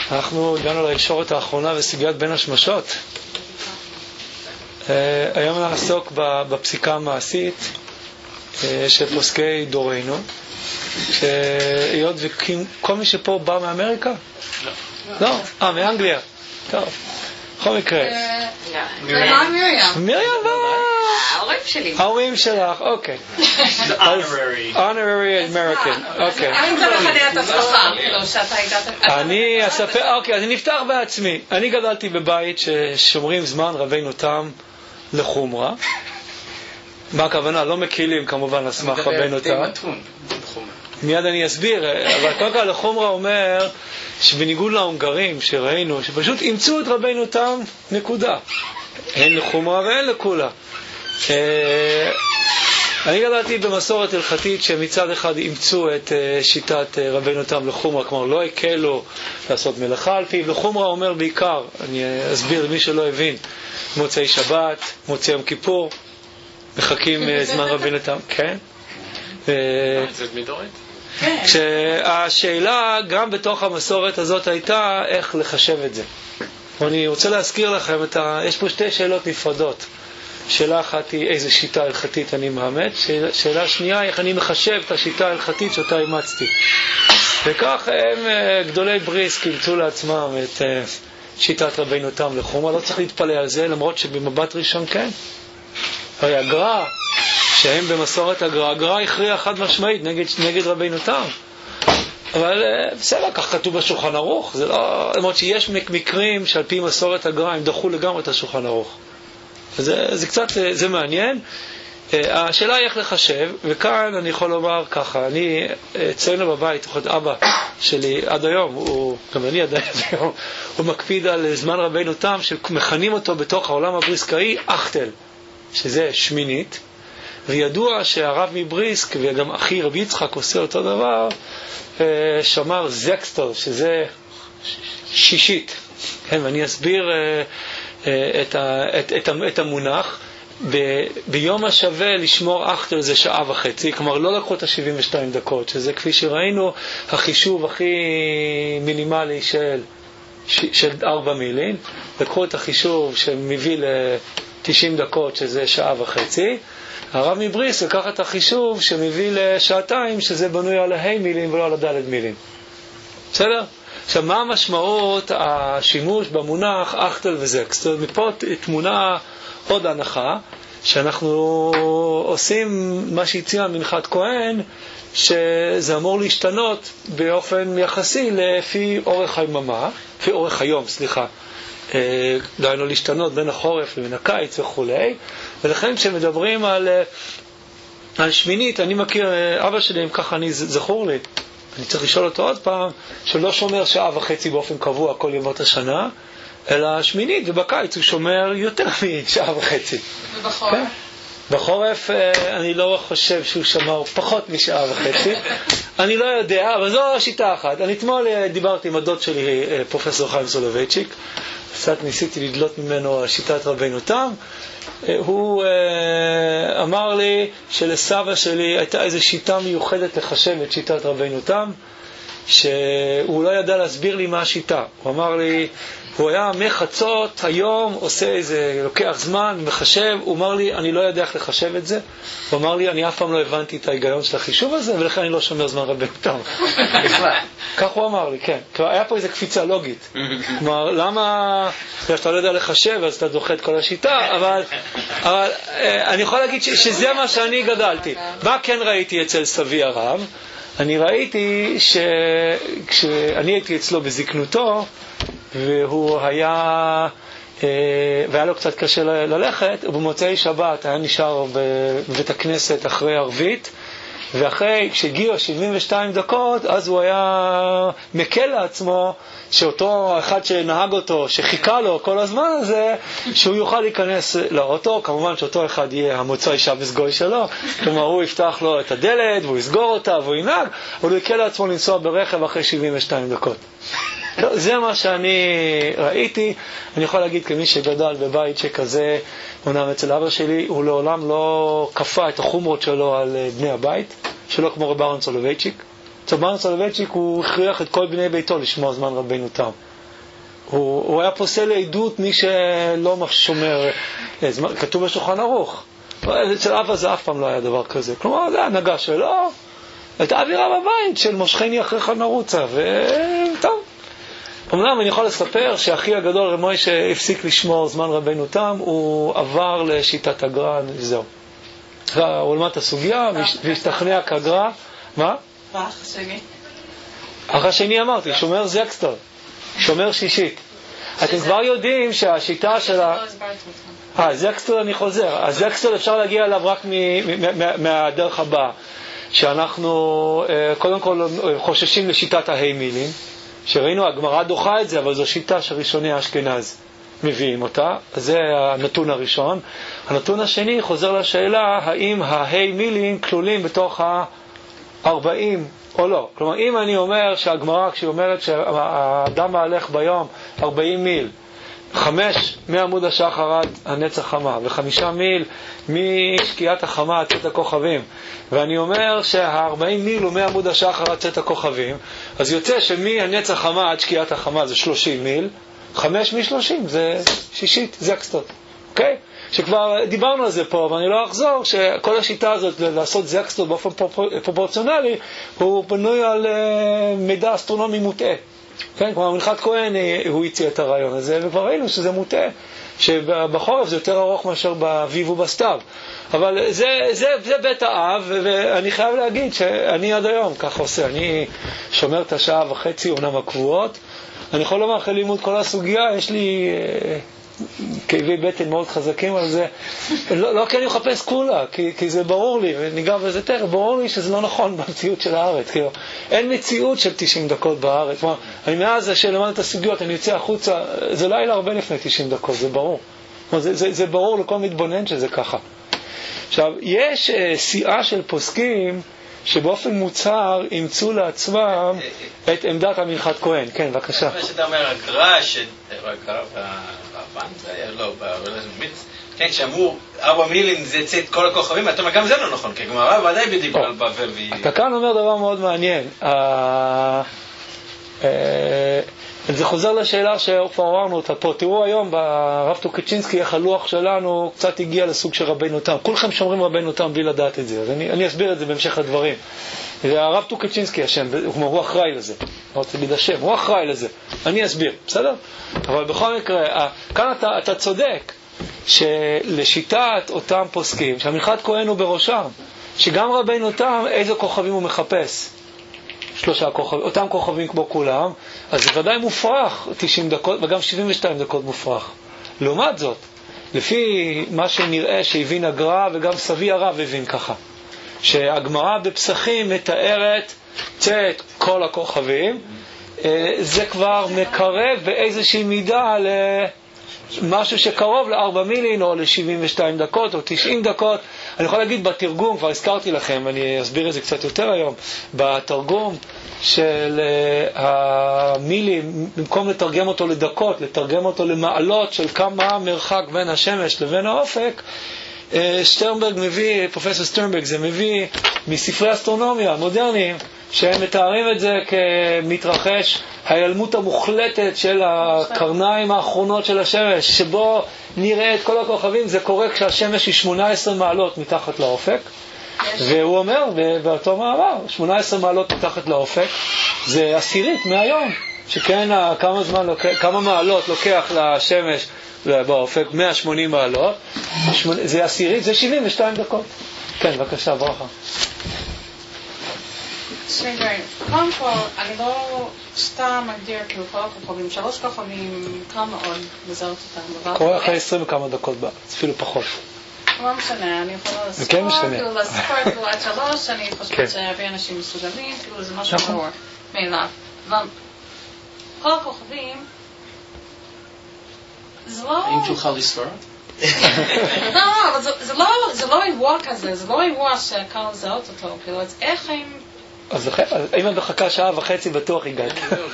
אנחנו הגענו לישורת האחרונה בסוגיית בין השמשות. היום נעסוק בפסיקה המעשית של פוסקי דורנו, שהיות וכל מי שפה בא מאמריקה? לא. מאנגליה. טוב. בכל מקרה. מרים בא. ההורים שלי. ההורים שלך, אוקיי. honorary American, אוקיי. אני אתן לך ליד הבטחה, לא שאתה הגעת. אוקיי, אז אני נפתח בעצמי. אני גדלתי בבית ששומרים זמן רבינו תם לחומרה. מה הכוונה? לא מקילים כמובן לסמך רבינו תם. מיד אני אסביר, אבל קודם כל לחומרה אומר שבניגוד להונגרים שראינו, שפשוט אימצו את רבינו תם, נקודה. אין לחומרה ואין לכולה. אני גדלתי במסורת הלכתית שמצד אחד אימצו את שיטת רבינו תם לחומרה, כלומר לא הקלו לעשות מלאכה על פיו. לחומרה אומר בעיקר, אני אסביר למי שלא הבין, מוצאי שבת, מוצאי יום כיפור, מחכים זמן רבינו תם. כן? זה מדורית? שהשאלה גם בתוך המסורת הזאת הייתה איך לחשב את זה. אני רוצה להזכיר לכם, יש פה שתי שאלות נפרדות. שאלה אחת היא איזה שיטה הלכתית אני מאמץ, שאלה שנייה איך אני מחשב את השיטה ההלכתית שאותה אימצתי. וכך הם גדולי בריסק ימצאו לעצמם את שיטת רבינו תם לחומרה. לא צריך להתפלא על זה, למרות שבמבט ראשון כן. הרי הגר"א, שהם במסורת הגר"א הכריע חד משמעית נגד רבינו תם. אבל בסדר, כך כתוב בשולחן ערוך. זה לא, למרות שיש מקרים שעל פי מסורת הגר"א הם דחו לגמרי את השולחן ערוך. זה קצת, זה מעניין. השאלה היא איך לחשב, וכאן אני יכול לומר ככה, אני אצלנו בבית, אבא שלי עד היום, גם אני עד היום, הוא מקפיד על זמן רבינו תם, שמכנים אותו בתוך העולם הבריסקאי אכטל, שזה שמינית, וידוע שהרב מבריסק, וגם אחי רבי יצחק עושה אותו דבר, שמר זקסטר, שזה שישית. כן, ואני אסביר את המונח. ביום השווה לשמור אכטל זה שעה וחצי, כלומר לא לקחו את ה-72 דקות, שזה כפי שראינו החישוב הכי מינימלי של 4 מילים. לקחו את החישוב שמביא ל-90 דקות, שזה שעה וחצי. הרב מבריס לקח את החישוב שמביא לשעתיים, שזה בנוי על ה מילים ולא על הדלת מילים. בסדר? עכשיו, מה המשמעות השימוש במונח אכטל וזקסטר? מפה תמונה עוד הנחה, שאנחנו עושים מה שהציע מנחת כהן, שזה אמור להשתנות באופן יחסי לפי אורך היממה, לפי אורך היום, סליחה. דהיינו להשתנות בין החורף לבין הקיץ וכו'. ולכן כשמדברים על שמינית, אני מכיר, אבא שלי, אם ככה אני זכור לי, אני צריך לשאול אותו עוד פעם, שלא שומר שעה וחצי באופן קבוע כל ימות השנה, אלא שמינית, ובקיץ הוא שומר יותר משעה וחצי. ובחורף? כן? בחורף אני לא חושב שהוא שמר פחות משעה וחצי. אני לא יודע, אבל זו שיטה אחת. אני אתמול דיברתי עם הדוד שלי, פרופסור חיים סולובייצ'יק, קצת ניסיתי לדלות ממנו על שיטת רבינו תם. הוא אמר לי שלסבא שלי הייתה איזו שיטה מיוחדת לחשב את שיטת רבינו תם, שהוא לא ידע להסביר לי מה השיטה. הוא אמר לי, הוא היה מחצות היום עושה איזה, לוקח זמן, מחשב. הוא אמר לי, אני לא יודע איך לחשב את זה. הוא אמר לי, אני אף פעם לא הבנתי את ההיגיון של החישוב הזה, ולכן אני לא שומר זמן רבינו תם. כך הוא אמר לי, כן. היה פה איזו קפיצה לוגית. כלומר, למה שאתה לא יודע לחשב, אז אתה דוחה את כל השיטה, אבל אני יכול להגיד שזה מה שאני גדלתי. מה כן ראיתי אצל סבי הרב? אני ראיתי שכשאני הייתי אצלו בזקנותו, והוא והיה לו קצת קשה ללכת, ובמוצאי שבת היה נשאר בבית הכנסת אחרי ערבית, ואחרי כשהגיעו 72 דקות, אז הוא היה מקל לעצמו שאותו אחד שנהג אותו, שחיכה לו כל הזמן הזה, שהוא יוכל להיכנס לאוטו. כמובן שאותו אחד יהיה המוצאי שבס גוי שלו, כלומר הוא יפתח לו את הדלת והוא יסגור אותה והוא ינהג, אבל הוא יקל לעצמו לנסוע ברכב אחרי 72 דקות. זה מה שאני ראיתי. אני יכול להגיד כמי שגדל בבית שכזה, אומנם אצל אבא שלי, הוא לעולם לא כפה את החומרות שלו על בני הבית, שלא כמו רב אהרן סולובייצ'יק. רב אהרן סולובייצ'יק הוא הכריח את כל בני ביתו לשמוע זמן רבינו תם. הוא היה פוסל לעדות מי שלא שומר, כתוב בשולחן ערוך. אצל אבא זה אף פעם לא היה דבר כזה. כלומר, זה ההנהגה שלו, הייתה אווירה בבית של מושכני אחריך נרוצה, וטוב. אמנם אני יכול לספר שאחי הגדול רמוי שהפסיק לשמור זמן רבנו תם, הוא עבר לשיטת הגר"א, זהו. הוא למד את הסוגיה והשתכנע כגר"א. מה? ואח השני? אח השני אמרתי, שומר זקסטר, שומר שישית. אתם כבר יודעים שהשיטה של זקסטר, אני חוזר, הזקסטר אפשר להגיע אליו רק מהדרך הבאה, שאנחנו קודם כל חוששים לשיטת ההימילים, שראינו, הגמרא דוחה את זה, אבל זו שיטה שראשוני אשכנז מביאים אותה, זה הנתון הראשון. הנתון השני חוזר לשאלה, האם ההימילים כלולים בתוך ה-40 או לא. כלומר, אם אני אומר שהגמרא, כשהיא אומרת שהאדם מהלך ביום 40 מיל, 5 מעמוד השחר עד הנץ החמה, ו5 מיל משקיעת החמה עד צאת הכוכבים, ואני אומר שה40 מיל הוא מעמוד השחר עד צאת הכוכבים, אז יוצא שמהנץ החמה עד שקיעת החמה זה 30 מיל, 5 מ-30 זה שישית, זקסטות. אוקיי? שכבר דיברנו על זה פה, ואני לא אחזור, שכל השיטה הזאת לעשות זקסטות באופן פרופורציונלי, הוא בנוי על מידע אסטרונומי מוטעה. כן, כמו מנחת כהן הוא הציע את הרעיון הזה, וכבר ראינו שזה מוטעה, שבחורף זה יותר ארוך מאשר באביב ובסתיו. אבל זה בית האב, ואני חייב להגיד שאני עד היום כך עושה. אני שומר את השעה וחצי עונם הקבועות. אני יכול לומר, אחרי לימוד כל הסוגיה, יש לי כאבי בטן מאוד חזקים על זה. לא כי אני מחפש כולה, כי זה ברור לי, וניגע בזה תכף, ברור לי שזה לא נכון במציאות של הארץ. כאילו, אין מציאות של 90 דקות בארץ. אני מאז שלמד את הסוגיות, אני יוצא החוצה, זה לילה הרבה לפני 90 דקות, זה ברור. זה ברור לכל מתבונן שזה ככה. עכשיו, יש שיאה של פוסקים שבאופן מוצהר אימצו לעצמם את עמדת המנחת כהן. כן, בבקשה. מה שאתה אומר, הגר"א, כן, שאמרו 4 מילים זה צאת כל הכוכבים, אתה אומר, גם זה לא נכון, כי הגמרא ודאי בדיבור על בבל אתה כאן אומר דבר מאוד מעניין. זה חוזר לשאלה שכבר עוררנו אותה פה. תראו היום ברב טוקצ'ינסקי איך הלוח שלנו קצת הגיע לסוג של רבנו תם. כולכם שומרים רבנו תם בלי לדעת את זה, אז אני אסביר את זה בהמשך הדברים. הרב טוקצ'ינסקי השם, הוא אחראי לזה, לא רוצה להגיד השם, הוא אחראי לזה, אני אסביר, בסדר? אבל בכל מקרה, כאן אתה צודק שלשיטת אותם פוסקים, שהמנחת כהן הוא בראשם, שגם רבנו תם איזה כוכבים הוא מחפש, 3 כוכבים, אותם כוכבים כמו כולם, אז זה ודאי מופרך 90 דקות וגם 72 דקות מופרך. לעומת זאת, לפי מה שנראה שהבין הגר"א וגם סבי הרב הבין ככה, שהגמרא בפסחים מתארת צאת כל הכוכבים, זה כבר מקרב באיזושהי מידה למשהו שקרוב ל4 מילין או ל72 דקות או 90 דקות. אני יכול להגיד בתרגום, כבר הזכרתי לכם, אני אסביר את זה קצת יותר היום, בתרגום של המילים, במקום לתרגם אותו לדקות, לתרגם אותו למעלות של כמה מרחק בין השמש לבין האופק, שטרנברג מביא, פרופסור שטרנברג, זה מביא מספרי אסטרונומיה מודרניים, שהם מתארים את זה כמתרחש ההיעלמות המוחלטת של הקרניים האחרונות של השמש, שבו נראה את כל הכוכבים. זה קורה כשהשמש היא 18 מעלות מתחת לאופק, והוא אומר באותו מאמר 18 מעלות מתחת לאופק זה 10 מהיום, שכן כמה מעלות לוקח לשמש באופק, 180 מעלות, זה 10, זה 72 דקות. כן, בבקשה, ברכה. קודם כל, אני לא סתם מגדיר כאילו כל הכוכבים, 3 כוכבים, כמה עוד מזהות אותם. קורה אחרי 20 וכמה דקות בארץ, אפילו פחות. לא משנה, אני יכולה לספור, כאילו לספור כאילו עד 3, אני חושבת שהרבה אנשים מסוגלים, כאילו זה משהו ברור מאליו. אבל כל הכוכבים, זה לא... האם תוכל לספור? לא, אבל זה לא אירוע כזה, זה לא אירוע שקל לזהות אותו, כאילו, אז איך הם... אז אם את מחכה שעה וחצי בטוח הגעת.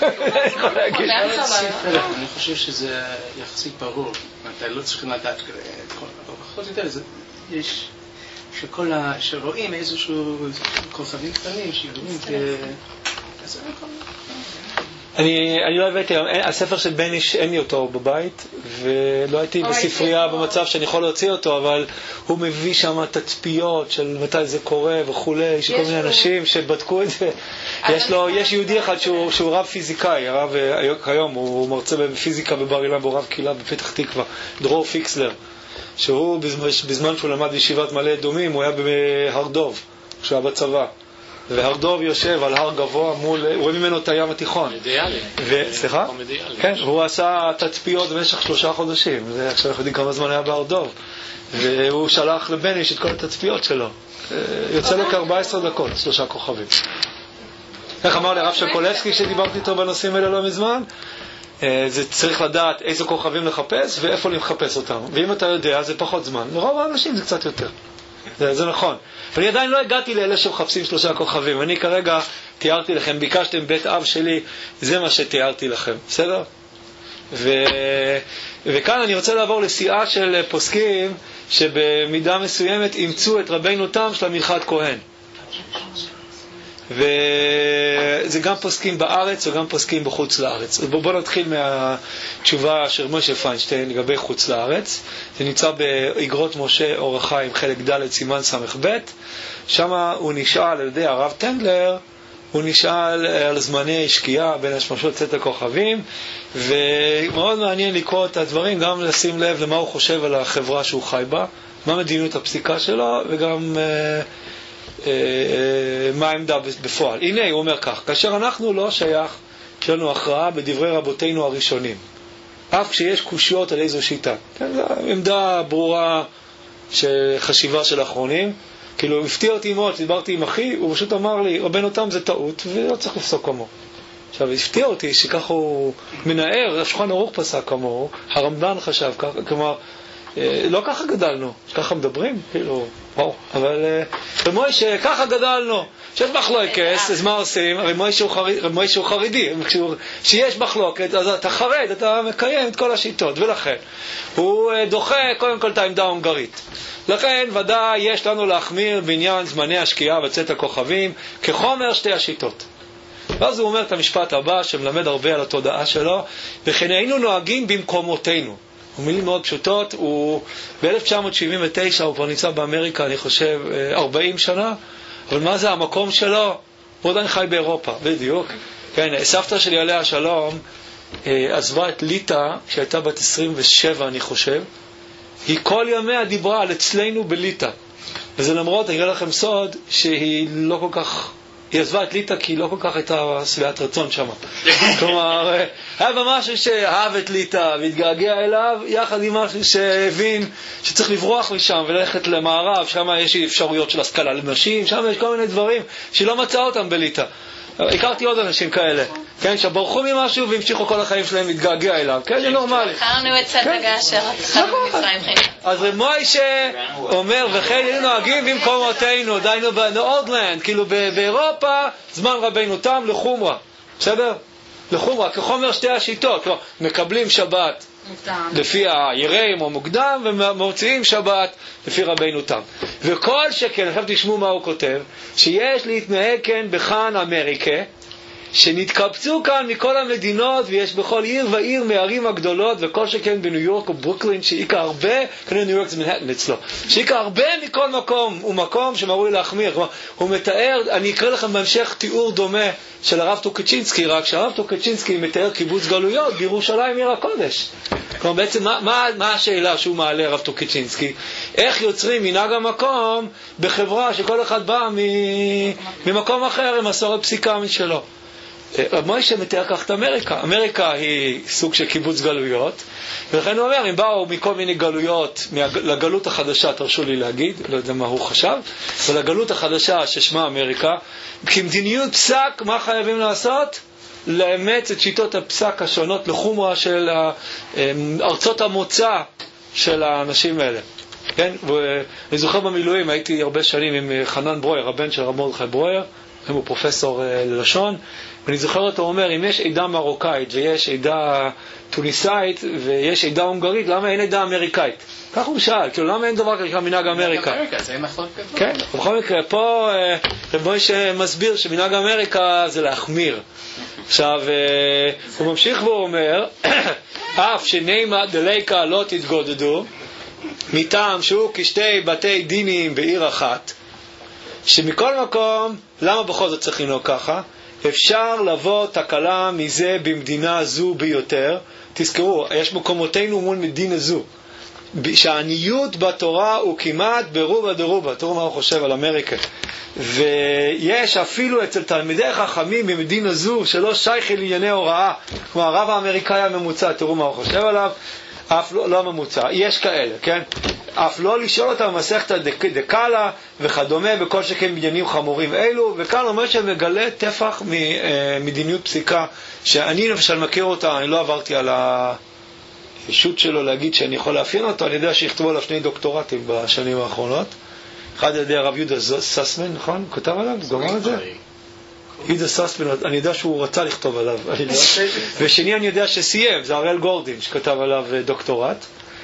אני חושב שזה יחסית ברור, אתה לא צריך לדעת את כל, אבל בכל זאת יש שרואים איזשהו כוכבים קטנים שידועים אז אני יכול... אני לא הבאתי, הספר של בניש אין לי אותו בבית, ולא הייתי בספרייה במצב שאני יכול להוציא אותו, אבל הוא מביא שם תצפיות של מתי זה קורה וכולי, יש כל מיני אנשים שבדקו את זה. יש יהודי אחד שהוא רב פיזיקאי, היום הוא מרצה בפיזיקה בבר אילן, הוא רב קהילה בפתח תקווה, דרור פיקסלר, שהוא בזמן שהוא למד בישיבת מעלה אדומים, הוא היה בהר דוב, כשהוא היה בצבא. והר דוב יושב על הר גבוה מול, רואים ממנו את הים התיכון. אידיאלי. סליחה? כן, והוא עשה תצפיות במשך 3 חודשים. עכשיו אנחנו יודעים כמה זמן היה בהר דוב. והוא שלח לבניש את כל התצפיות שלו. יוצא לו כ-14 דקות, 3 כוכבים. איך אמר לי הרב שקולבסקי שדיברתי איתו בנושאים האלה לא מזמן? זה צריך לדעת איזה כוכבים לחפש ואיפה לחפש אותם. ואם אתה יודע, זה פחות זמן. לרוב האנשים זה קצת יותר. זה נכון. אבל אני עדיין לא הגעתי לאלה שמחפשים 3 כוכבים. אני כרגע תיארתי לכם, ביקשתם בית אב שלי, זה מה שתיארתי לכם. בסדר? וכאן אני רוצה לעבור לשיאה של פוסקים שבמידה מסוימת אימצו את רבינו תם של המנחת כהן. וזה גם פוסקים בארץ וגם פוסקים בחוץ לארץ. בואו נתחיל מהתשובה של משה פיינשטיין לגבי חוץ לארץ. זה נמצא באגרות משה אור החיים חלק ד' סימן ס"ב. שם הוא נשאל על ידי הרב טנדלר, הוא נשאל על זמני שקיעה בין השמשות צאת הכוכבים, ומאוד מעניין לקרוא את הדברים, גם לשים לב למה הוא חושב על החברה שהוא חי בה, מה מדיניות הפסיקה שלו, וגם מה העמדה בפועל. הנה הוא אומר כך: כאשר אנחנו לא שייך, יש לנו הכרעה בדברי רבותינו הראשונים, אף כשיש קושיות על איזו שיטה. כן, זו עמדה ברורה של חשיבה של האחרונים. כאילו הפתיע אותי מאוד, דיברתי עם אחי, הוא פשוט אמר לי רבנו תם זה טעות ולא צריך לפסוק כמוהו. עכשיו הפתיע אותי שככה הוא מנער, השולחן ערוך פסק כמוהו, הרמב"ן חשב ככה, כלומר לא ככה גדלנו, ככה מדברים, כאילו, וואו, אבל במוישה, ככה גדלנו, שיש מחלוקת, אז מה עושים? הרי מוישה הוא חרדי, כשיש מחלוקת, אז אתה חרד, אתה מקיים את כל השיטות, ולכן, הוא דוחה קודם כל את העמדה ההונגרית. לכן, ודאי, יש לנו להחמיר בעניין זמני השקיעה וצאת הכוכבים, כחומר 2 השיטות. ואז הוא אומר את המשפט הבא, שמלמד הרבה על התודעה שלו, וכן היינו נוהגים במקומותינו. ומילים מאוד פשוטות, הוא ב-1979, הוא כבר נמצא באמריקה, אני חושב, 40 שנה, אבל מה זה המקום שלו? הוא עדיין חי באירופה, בדיוק. כן, סבתא שלי עליה השלום, עזבה את ליטא, שהייתה בת 27, אני חושב, היא כל ימיה דיברה על אצלנו בליטא. וזה למרות, אני אגיד לכם סוד, שהיא לא כל כך, היא עזבה את ליטא כי היא לא כל כך הייתה שבעת רצון שם. כלומר, היה במשהו שאהב את ליטא והתגעגע אליו, יחד עם משהו שהבין שצריך לברוח משם וללכת למערב, שם יש אפשרויות של השכלה לנשים, שם יש כל מיני דברים שהיא לא מצאה אותם בליטא. הכרתי עוד אנשים כאלה, כן, שברחו ממשהו והמשיכו כל החיים שלהם להתגעגע אליו, כן, זה נורמלי. הכרנו את צדגה של התחלנו במצרים חיים. אז מוישה אומר, וכן היינו נוהגים במקומותינו, דיינו באורדלנד, כאילו באירופה, זמן רבינו תם לחומרה, בסדר? לחומרה, כחומר 2 השיטות, לא, מקבלים שבת לפי היראים או מוקדם, ומוציאים שבת לפי רבינו תם. וכל שכן, עכשיו תשמעו מה הוא כותב, שיש להתנהג כן בכאן אמריקה, שנתקבצו כאן מכל המדינות, ויש בכל עיר ועיר מהערים הגדולות, וכל שכן בניו יורק או ברוקלין, שאיקה הרבה, כנראה ניו יורק זה מנהטן אצלו, שאיקה הרבה מכל מקום, הוא מקום שמראוי להחמיר. כלומר, הוא מתאר, אני אקרא לכם בהמשך תיאור דומה של הרב טוקצ'ינסקי, רק שהרב טוקצ'ינסקי מתאר קיבוץ גלויות בירושלים עיר הקודש. כלומר, בעצם מה השאלה שהוא מעלה הרב טוקצ'ינסקי? איך יוצרים מנהג המקום בחברה שכל אחד בא ממקום אחר עם מסורת פסיקה משלו? רב מוישה מתאר כך את אמריקה. אמריקה היא סוג של קיבוץ גלויות, ולכן הוא אומר, אם באו מכל מיני גלויות, לגלות החדשה, תרשו לי להגיד, לא יודע מה הוא חשב, ולגלות החדשה ששמה אמריקה, כמדיניות פסק, מה חייבים לעשות? לאמץ את שיטות הפסק השונות לחומרה של ארצות המוצא של האנשים האלה. כן? ואני זוכר במילואים, הייתי הרבה שנים עם חנן ברויר, הבן של רב מרדכי ברויר, הוא פרופסור ללשון, ואני זוכר אותו אומר, אם יש עדה מרוקאית ויש עדה טוניסאית ויש עדה הונגרית, למה אין עדה אמריקאית? כך הוא שאל, כאילו למה אין דבר כזה מנהג אמריקה? זה מחלוקת כזאת. כן, בכל מקרה, פה רב מוישה מסביר שמנהג אמריקה זה להחמיר. עכשיו, הוא ממשיך והוא אומר, אף שנימה דליקה לא תתגודדו, מטעם שהוא כשתי בתי דינים בעיר אחת, שמכל מקום, למה בכל זאת צריך לנהוג ככה? אפשר לבוא תקלה מזה במדינה זו ביותר. תזכרו, יש מקומותינו מול מדינה זו, שהעניות בתורה הוא כמעט ברובה דרובה. תראו מה הוא חושב על אמריקה. ויש אפילו אצל תלמידי חכמים במדינה זו שלא שייך לענייני הוראה, כמו הרב האמריקאי הממוצע, תראו מה הוא חושב עליו, אף לא ממוצע, יש כאלה, כן? אף לא לשאול אותם במסכתא דקאלה וכדומה, בכל שכן בעניינים חמורים אלו. וכאן אומר שמגלה טפח ממדיניות פסיקה שאני למשל מכיר אותה, אני לא עברתי על האישות שלו להגיד שאני יכול להפיין אותו, אני יודע שיכתבו עליו 2 דוקטורטים בשנים האחרונות, אחד על ידי הרב יהודה ססמן, נכון? הוא כתב עליו? הוא גמר את זה? יהודה ססמן, אני יודע שהוא רצה לכתוב עליו, ושני אני יודע שסיים, זה הראל גורדין שכתב עליו דוקטורט.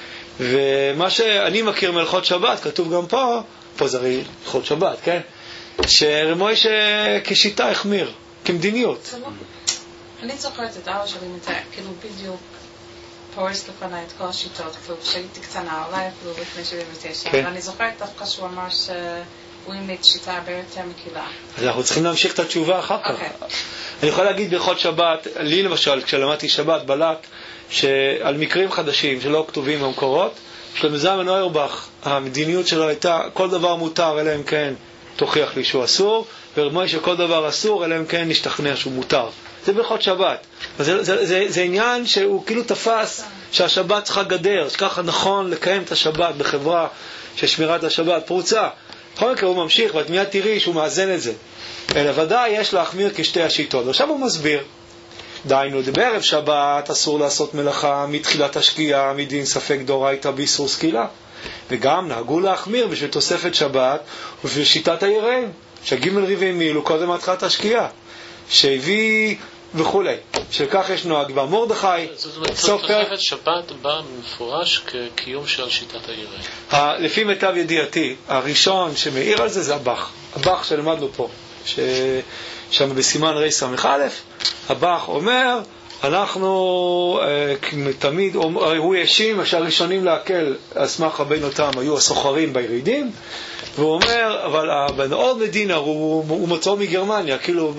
ומה שאני מכיר מלכות שבת, כתוב גם פה זה הרי מלכות שבת, כן? שרמוי שכשיטה החמיר, כמדיניות. אני זוכרת את אבא שלי כאילו בדיוק פורס לפני את כל השיטות, כאילו כשהייתי קטנה, אולי אפילו לפני 79, ואני זוכרת דווקא שהוא אמר שהוא אימץ שיטה הרבה יותר מקילה. אז אנחנו צריכים להמשיך את התשובה אחר כך. אני יכול להגיד בהלכות שבת, לי למשל, כשלמדתי שבת בלט, שעל מקרים חדשים שלא כתובים במקורות, של זלמן אוירבך, המדיניות שלו הייתה כל דבר מותר אלא אם כן תוכיח לי שהוא אסור, ורמוי שכל דבר אסור אלא אם כן נשתכנע שהוא מותר. זה בהלכות שבת. זה עניין שהוא כאילו תפס שהשבת צריכה גדר, שככה נכון לקיים את השבת בחברה ששמירת השבת פרוצה. בכל מקרה הוא ממשיך, ואת מיד תראי שהוא מאזן את זה. אלא ודאי יש להחמיר כשתי השיטות. ועכשיו הוא מסביר. דיינו, בערב שבת אסור לעשות מלאכה מתחילת השקיעה מדין ספק דאורייתא באיסור סקילה. וגם נהגו להחמיר בשביל תוספת שבת ובשביל שיטת היראים, שגימל ריבי מיל הוא קודם התחילת השקיעה, שהביא וכולי. שכך יש נוהג. ומרדכי זאת אומרת, תוספת שבת בא מפורש כקיום של שיטת היראים. לפי מיטב ידיעתי, הראשון שמעיר על זה זה הבח שלמדנו פה, שם בסימן רי סמך א', הבח אומר, אנחנו תמיד, הוא ישים שהראשונים להקל על סמך רבינו תם היו הסוחרים בירידים, והוא אומר, אבל הבן אור מדינה הוא מצאו מגרמניה, כאילו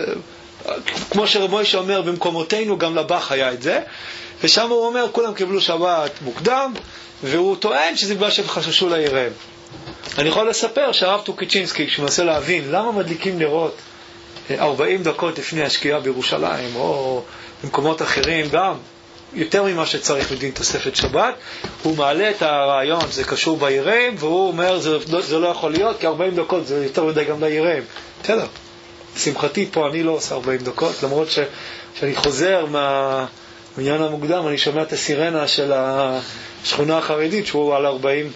כמו שרמוי שאומר במקומותינו גם לבח היה את זה, ושם הוא אומר כולם קיבלו שבת מוקדם, והוא טוען שזה בגלל שהם חששו ליראים. אני יכול לספר שהרב טוקיצ'ינסקי, כשמנסה להבין למה מדליקים נרות 40 דקות לפני השקיעה בירושלים או במקומות אחרים, גם יותר ממה שצריך לדין תוספת שבת, הוא מעלה את הרעיון שזה קשור ביראים, והוא אומר זה לא יכול להיות כי 40 דקות זה יותר מדי גם ליראים. בסדר, שמחתי פה אני לא עושה 40 דקות, למרות שאני חוזר מהעניין המוקדם אני שומע את הסירנה של השכונה החרדית שהוא על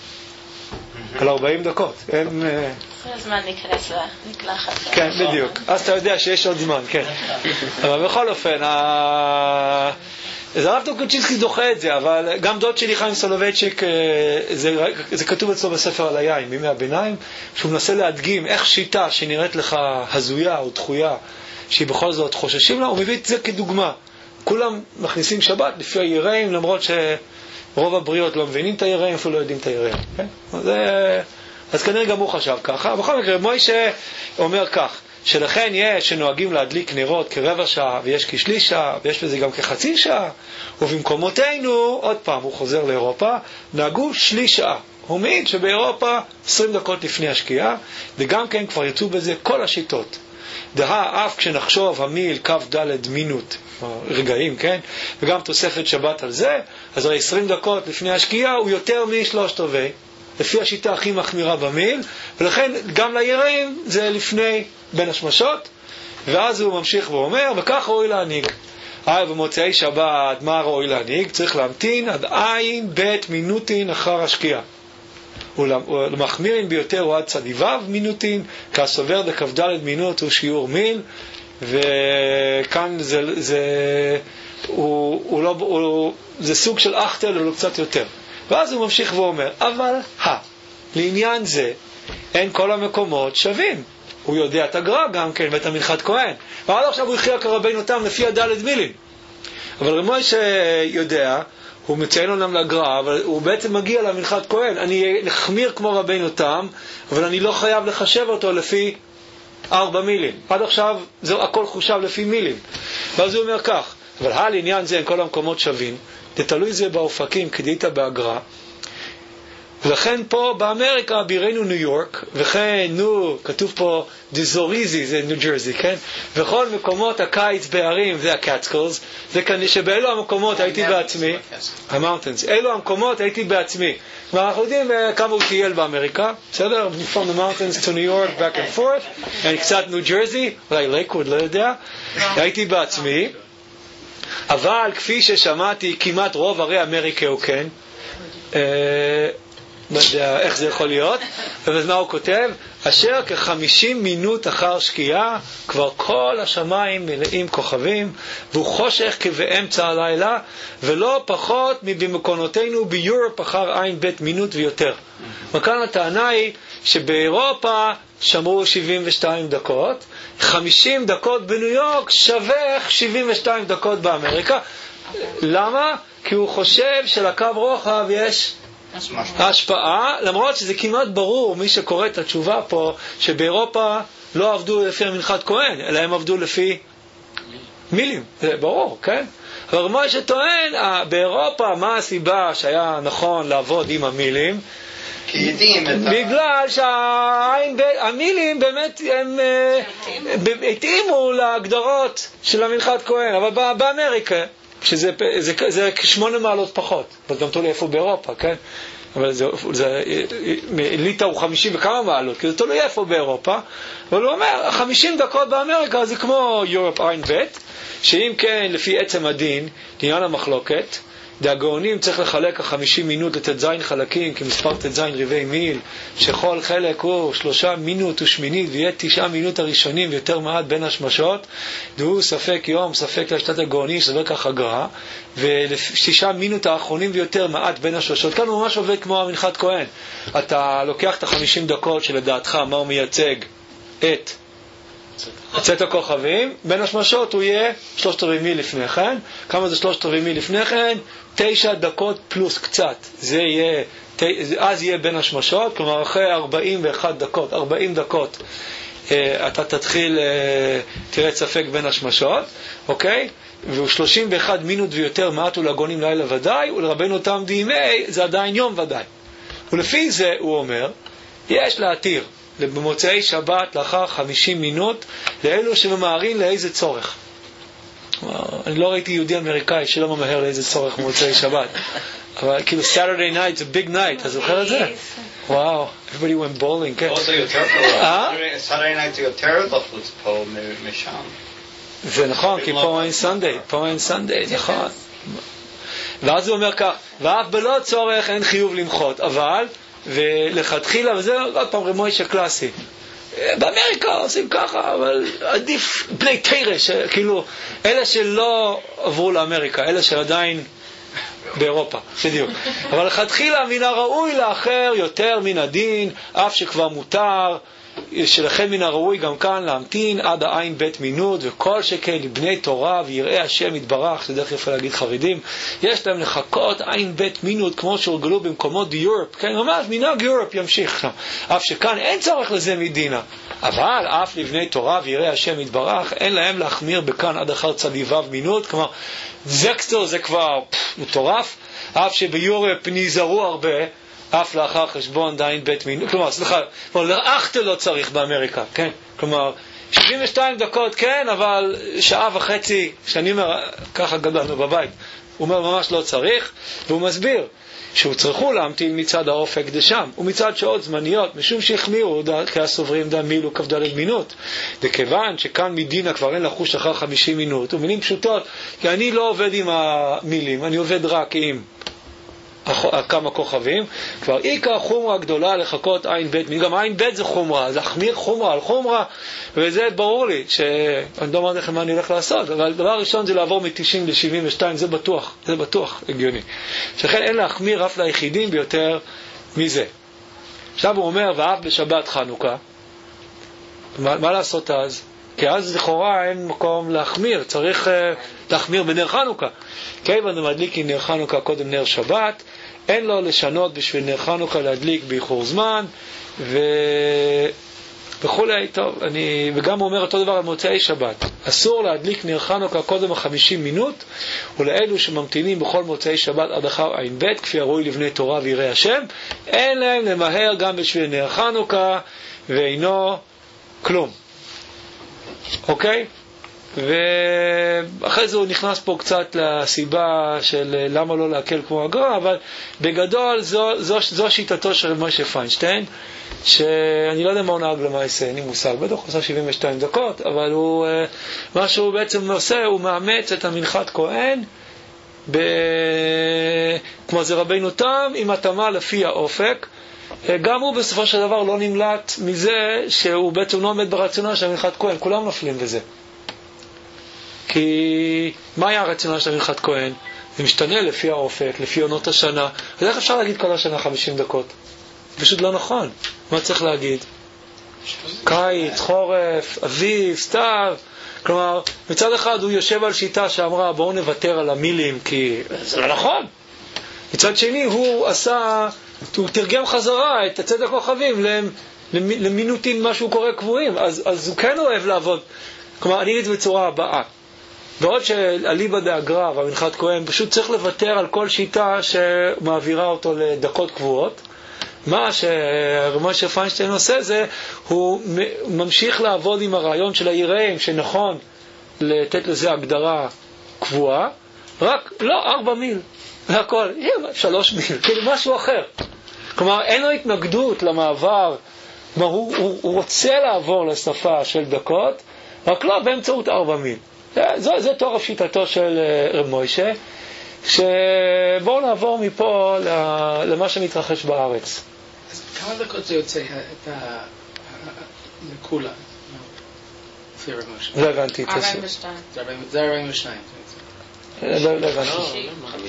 40 דקות. אין הזמן להיכנס למקלחת. כן, בדיוק. אז אתה יודע שיש עוד זמן, כן. אבל בכל אופן, הרב טוקיצ'ינסקי דוחה את זה, אבל גם דוד שלי חיים סולובייצ'יק, זה כתוב אצלו בספר על היין, בימי הביניים, שהוא מנסה להדגים איך שיטה שנראית לך הזויה או דחויה, שהיא בכל זאת חוששים לה, הוא מביא את זה כדוגמה. כולם מכניסים שבת לפי היראים, למרות שרוב הבריות לא מבינים את היראים, אפילו לא יודעים את היראים. כן? אז כנראה גם הוא חשב ככה. בכל מקרה, מוישה אומר כך, שלכן יש שנוהגים להדליק נרות כרבע שעה, ויש כשליש שעה, ויש בזה גם כחצי שעה, ובמקומותינו, עוד פעם, הוא חוזר לאירופה, נהגו שליש שעה. הוא מעיד שבאירופה 20 דקות לפני השקיעה, וגם כן כבר יצאו בזה כל השיטות. אף כשנחשוב המיל כף ד' מינות, רגעים, כן? וגם תוספת שבת על זה, אז 20 דקות לפני השקיעה הוא יותר משלושת רבעי. לפי השיטה הכי מחמירה במיל, ולכן גם ליראים זה לפני בין השמשות, ואז הוא ממשיך ואומר, וכך ראוי להנהיג. במוצאי שבת, מה ראוי להנהיג? צריך להמתין עד עין בית מינותין אחר השקיעה. ולמחמירין ביותר הוא עד צדיביו מינותין, כסובר דכ"ד מינות הוא שיעור מיל, וכאן זה סוג של אחטל, אבל קצת יותר. ואז הוא ממשיך ואומר, אבל לעניין זה אין כל המקומות שווים. הוא יודע את הגר"א גם כן, ואת המנחת כהן. ועד עכשיו הוא הכריע כרבנו תם לפי הדלת מילים. אבל רב מוישה יודע, הוא מציין עולם לגר"א, אבל הוא בעצם מגיע למנחת כהן. אני נחמיר כמו רבנו תם, אבל אני לא חייב לחשב אותו לפי 4 מילים. עד עכשיו זה הכל חושב לפי מילים. ואז הוא אומר כך, אבל העניין זה, כל המקומות שווים, זה תלוי זה באופקים, כדאית בהגר"א. ולכן פה באמריקה, בירנו ניו יורק, וכן, כתוב פה דזוריזי, זה ניו ג'רזי, כן? וכל מקומות הקיץ בערים, זה הקאטסקולס, זה כאן שבאלו המקומות הייתי בעצמי, המאונטנס, אלו המקומות הייתי בעצמי. כלומר, אנחנו יודעים כמה הוא טייל באמריקה, בסדר? From the mountains to New York, back and forth, קצת ניו ג'רזי, אולי לייקווד, לא יודע, הייתי בעצמי, אבל כפי ששמעתי, כמעט רוב ערי אמריקה הוא כן, לא יודע איך זה יכול להיות. ומה הוא כותב? אשר כ50 מינות אחר שקיעה כבר כל השמיים מלאים כוכבים והוא חושך כבאמצע הלילה ולא פחות מבמקומותינו ביורופ אחר עין בית מינות ויותר. וכאן הטענה היא שבאירופה שמרו 72 דקות, 50 דקות בניו יורק שווה 72 דקות באמריקה. למה? כי הוא חושב שלקו רוחב יש השפעה, למרות שזה כמעט ברור, מי שקורא את התשובה פה, שבאירופה לא עבדו לפי המנחת כהן, אלא הם עבדו לפי מילים, זה ברור, כן? אבל מה שטוען, באירופה, מה הסיבה שהיה נכון לעבוד עם המילים? בגלל שהמילים באמת הם התאימו להגדרות של המנחת כהן, אבל באמריקה שזה 8 מעלות פחות, אבל גם תלוי איפה באירופה, כן? אבל ליטא הוא 50 וכמה מעלות, כי זה תלוי איפה באירופה. אבל הוא אומר, 50 דקות באמריקה זה כמו יורופ עין בית, שאם כן, לפי עצם הדין, לעניין המחלוקת, הגאונים צריך לחלק 50 מינות לתז חלקים, כמספר תז רבעי מיל, שכל חלק הוא 3 מינות ושמינית, ויהיה 9 מינות הראשונים ויותר מעט בין השמשות, והוא ספק יום, ספק להשתת הגאונים, ספק כך הגר"א, ו6 מינות האחרונים ויותר מעט בין השלושות. כאן הוא ממש עובד כמו המנחת כהן. אתה לוקח את 50 דקות שלדעתך, מה הוא מייצג? את צאת הכוכבים, בין השמשות הוא יהיה 3/4 מיל לפני כן. כמה זה 3/4 מיל לפני כן? 9 דקות פלוס קצת. זה יהיה, אז יהיה בין השמשות, כלומר אחרי 41 דקות, 40 דקות, אתה תתחיל, תראה ספק בין השמשות, אוקיי? והוא 31 מינות ויותר מעט ולגונים לילה ודאי, ולרבנו תם דימי, זה עדיין יום ודאי. ולפי זה הוא אומר, יש להתיר במוצאי שבת לאחר 50 מינות לאלו שממהרים לאיזה צורך. אני לא ראיתי יהודי אמריקאי שלא ממהר לאיזה צורך במוצאי שבת, אבל כאילו Saturday night זה big night, אתה זוכר את זה? וואו, everybody went bowling, כן. Saturday night זה יותר בחוץ פה משם. זה נכון, כי פה אין Sunday, נכון. ואז הוא אומר כך, ואף בלא צורך אין חיוב למחות, אבל ולכתחילה, וזה עוד פעם רמוישה קלאסי, באמריקה עושים ככה, אבל עדיף בני תירש, כאילו אלה שלא עברו לאמריקה, אלה שעדיין באירופה, בדיוק. אבל לכתחילה מן הראוי לאחר יותר מן הדין, אף שכבר מותר, שלכן מן הראוי גם כאן להמתין עד העין בית מינות, וכל שכן לבני תורה ויראי השם יתברך, זה דרך יפה להגיד חרדים, יש להם לחכות עין בית מינות כמו שהורגלו במקומות יורופ, כן, ממש מנהג יורופ ימשיך שם, אף שכאן אין צורך לזה מדינה, אבל אף לבני תורה ויראי השם יתברך אין להם להחמיר בכאן עד אחר צדיביו מינות, כלומר זקסטר זה כבר מטורף, אף שביורופ נזהרו הרבה, אף לאחר חשבון דיין בית מינות, כלומר, סליחה, לאחתה לא צריך באמריקה, כן? כלומר, 72 דקות כן, אבל שעה וחצי, שאני אומר, ככה גדלנו בבית, הוא אומר ממש לא צריך, והוא מסביר שהוא צריכו להמתין מצד האופק דשם, ומצד שעות זמניות, משום שהחמירו כהסוברים דה מיל וכבדלת מינות, וכיוון שכאן מדינה כבר אין לחוש אחר 50 מינות, ומילים פשוטות, כי אני לא עובד עם המילים, אני עובד רק עם כמה כוכבים, כבר עיקר חומרה גדולה לחכות עין בית, גם עין בית זה חומרה, אז להחמיר חומרה על חומרה, וזה ברור לי, שאני לא אומר לכם מה אני הולך לעשות, אבל דבר ראשון זה לעבור מ-90 ל-72, זה בטוח הגיוני. שכן אין להחמיר אף ליחידים ביותר מזה. עכשיו הוא אומר, ואף בשבת חנוכה, מה לעשות אז? כי אז לכאורה אין מקום להחמיר, צריך להחמיר בנר חנוכה. כיוון מדליק עם נר חנוכה קודם נר שבת, אין לו לשנות בשביל נר חנוכה להדליק באיחור זמן, וכולי. טוב, וגם הוא אומר אותו דבר על מוצאי שבת. אסור להדליק נר חנוכה קודם 50 מינוט, ולאלו שממתינים בכל מוצאי שבת עד אחר עין ב' כפי הראוי לבני תורה ויראי השם, אין להם למהר גם בשביל נר חנוכה, ואינו כלום. אוקיי? ואחרי זה הוא נכנס פה קצת לסיבה של למה לא להקל כמו הגר"א, אבל בגדול זו שיטתו של משה פיינשטיין, שאני לא יודע מה הוא נהג למעשה, אין לי מושג, בטח הוא עושה 72 דקות, אבל מה שהוא בעצם עושה, הוא מאמץ את המנחת כהן, כמו זה רבינו תם, עם התאמה לפי האופק. גם הוא בסופו של דבר לא נמלט מזה שהוא בעצם לא עומד ברציונל של המנחת כהן, כולם נופלים בזה. כי מה היה הרציונל של המנחת כהן? זה משתנה לפי האופק, לפי עונות השנה. אז איך אפשר להגיד כל השנה 50 דקות? פשוט לא נכון. מה צריך להגיד? קיץ, חורף, אביב, סתיו. כלומר, מצד אחד הוא יושב על שיטה שאמרה בואו נוותר על המילים כי זה לא נכון. מצד שני הוא תרגם חזרה את הצאת הכוכבים למינוטים מה שהוא קורא קבועים. אז הוא כן אוהב לעבוד. כלומר, אני אגיד בצורה הבאה. בעוד שאליבא דאגרא והמנחת כהן פשוט צריך לוותר על כל שיטה שמעבירה אותו לדקות קבועות. מה שמשה פיינשטיין עושה זה, הוא ממשיך לעבוד עם הרעיון של היראים, שנכון לתת לזה הגדרה קבועה, רק לא 4 מיל, והכל, 3 מיל, כאילו משהו אחר. כלומר, אין לו התנגדות למעבר, כלומר, הוא רוצה לעבור לשפה של דקות, רק לא באמצעות 4 מיל. זה תור שיטתו של רב מוישה, שבואו נעבור מפה למה שמתרחש בארץ. אז כמה דקות זה יוצא לכולה? לא הבנתי את זה. 42. זה 42. לא הבנתי.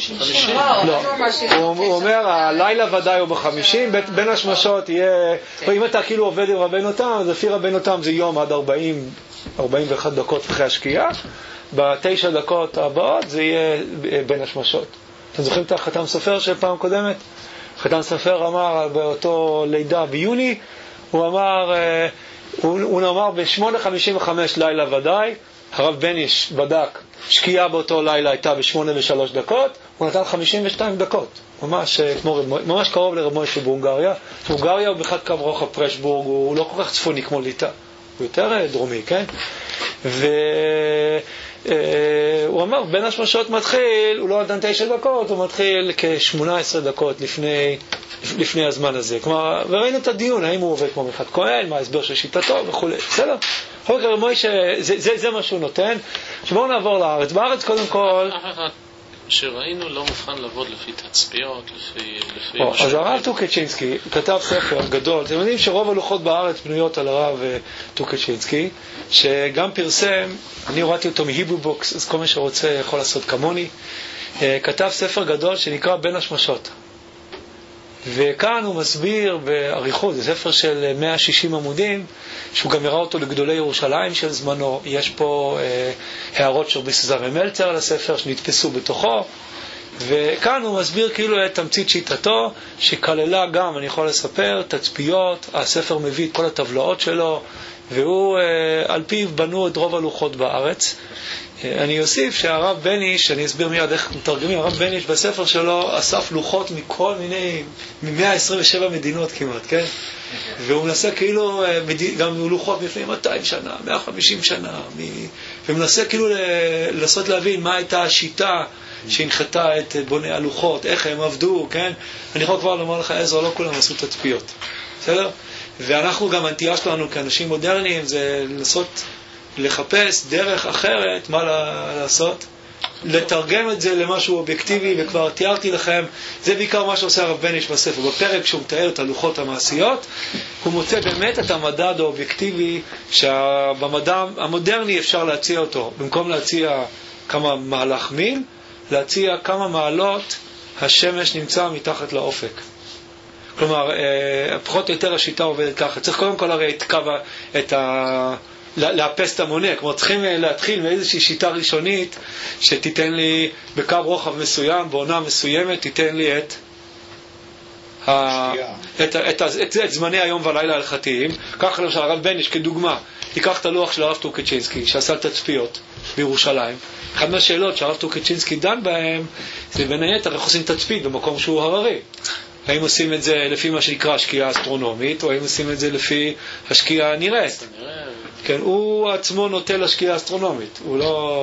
הוא אומר, הלילה ודאי הוא ב50, בין השמשות יהיה, אם אתה כאילו עובד עם רבנו תם, אז לפי רבנו תם זה יום עד 41 דקות אחרי השקיעה, ב9 דקות הבאות זה יהיה בין השמשות. אתם זוכרים את החתם סופר של פעם קודמת? חתם סופר אמר באותו לידה ביוני, הוא אמר ב8:55 לילה ודאי, הרב בניש בדק, שקיעה באותו לילה הייתה ב8:03 דקות, הוא נתן 52 דקות, ממש קרוב לרב מוישה בהונגריה. הונגריה הוא בכלל קו רוחב פרשבורג, הוא לא כל כך צפוני כמו ליטא, הוא יותר דרומי, כן? הוא אמר, בין השמשות מתחיל, הוא לא נתן 9 דקות, הוא מתחיל כ18 דקות לפני הזמן הזה. כלומר, וראינו את הדיון, האם הוא עובד כמו מנחת כהן, מה ההסבר של שיטתו וכו'. בסדר? חוק רב מוישה, זה מה שהוא נותן. שבואו נעבור לארץ. בארץ קודם כל... שראינו לא מוכן לעבוד לפי תצפיות, לפי... אז הרב טוקצ'ינסקי כתב ספר גדול. אתם יודעים שרוב הלוחות בארץ בנויות על הרב טוקצ'ינסקי, שגם פרסם, אני הורדתי אותו מהיברו בוקס, אז כל מי שרוצה יכול לעשות כמוני, כתב ספר גדול שנקרא בין השמשות. וכאן הוא מסביר בעריכות, זה ספר של 160 עמודים, שהוא גם הראה אותו לגדולי ירושלים של זמנו. יש פה הערות של רבי סזריה מלצר על הספר שנתפסו בתוכו, וכאן הוא מסביר כאילו את תמצית שיטתו, שכללה גם, אני יכול לספר, תצפיות. הספר מביא את כל הטבלאות שלו, והוא על פיו בנו את רוב הלוחות בארץ. אני אוסיף שהרב בניש, אני אסביר מיד איך מתרגמים, הרב בניש בספר שלו אסף לוחות מכל מיני, מ-127 מדינות כמעט, כן? והוא מנסה כאילו, גם לוחות לפני 200 שנה, 150 שנה, ומנסה כאילו לנסות להבין מה הייתה השיטה שהנחתה את בוני הלוחות, איך הם עבדו, כן? אני יכול כבר לומר לך, עזרא, לא כולם עשו תצפיות, בסדר? ואנחנו גם, הנטייה שלנו כאנשים מודרניים זה לנסות לחפש דרך אחרת, מה לעשות? לתרגם את זה למשהו אובייקטיבי, וכבר תיארתי לכם, זה בעיקר מה שעושה הרב בניש בספר. בפרק שהוא מתאר את הלוחות המעשיות, הוא מוצא באמת את המדד האובייקטיבי שבמדע המודרני אפשר להציע אותו. במקום להציע כמה מהלך מיל, להציע כמה מעלות השמש נמצא מתחת לאופק. כלומר, פחות או יותר השיטה עובדת ככה. צריך קודם כל הרי לאפס את המונה, כלומר צריכים להתחיל מאיזושהי שיטה ראשונית שתיתן לי בקו רוחב מסוים, בעונה מסוימת, תיתן לי את זמני היום והלילה ההלכתיים. ככה למשל הרב בניש כדוגמה, תיקח את הלוח של הרב טורקצ'ינסקי שעשה תצפיות בירושלים. אחת מהשאלות שהרב טורקצ'ינסקי דן בהם זה בין היתר איך עושים תצפית במקום שהוא הררי. האם עושים את זה לפי מה שנקרא השקיעה אסטרונומית, או האם עושים את זה לפי השקיעה הנראית. כן, הוא עצמו נוטה לשקיעה אסטרונומית, הוא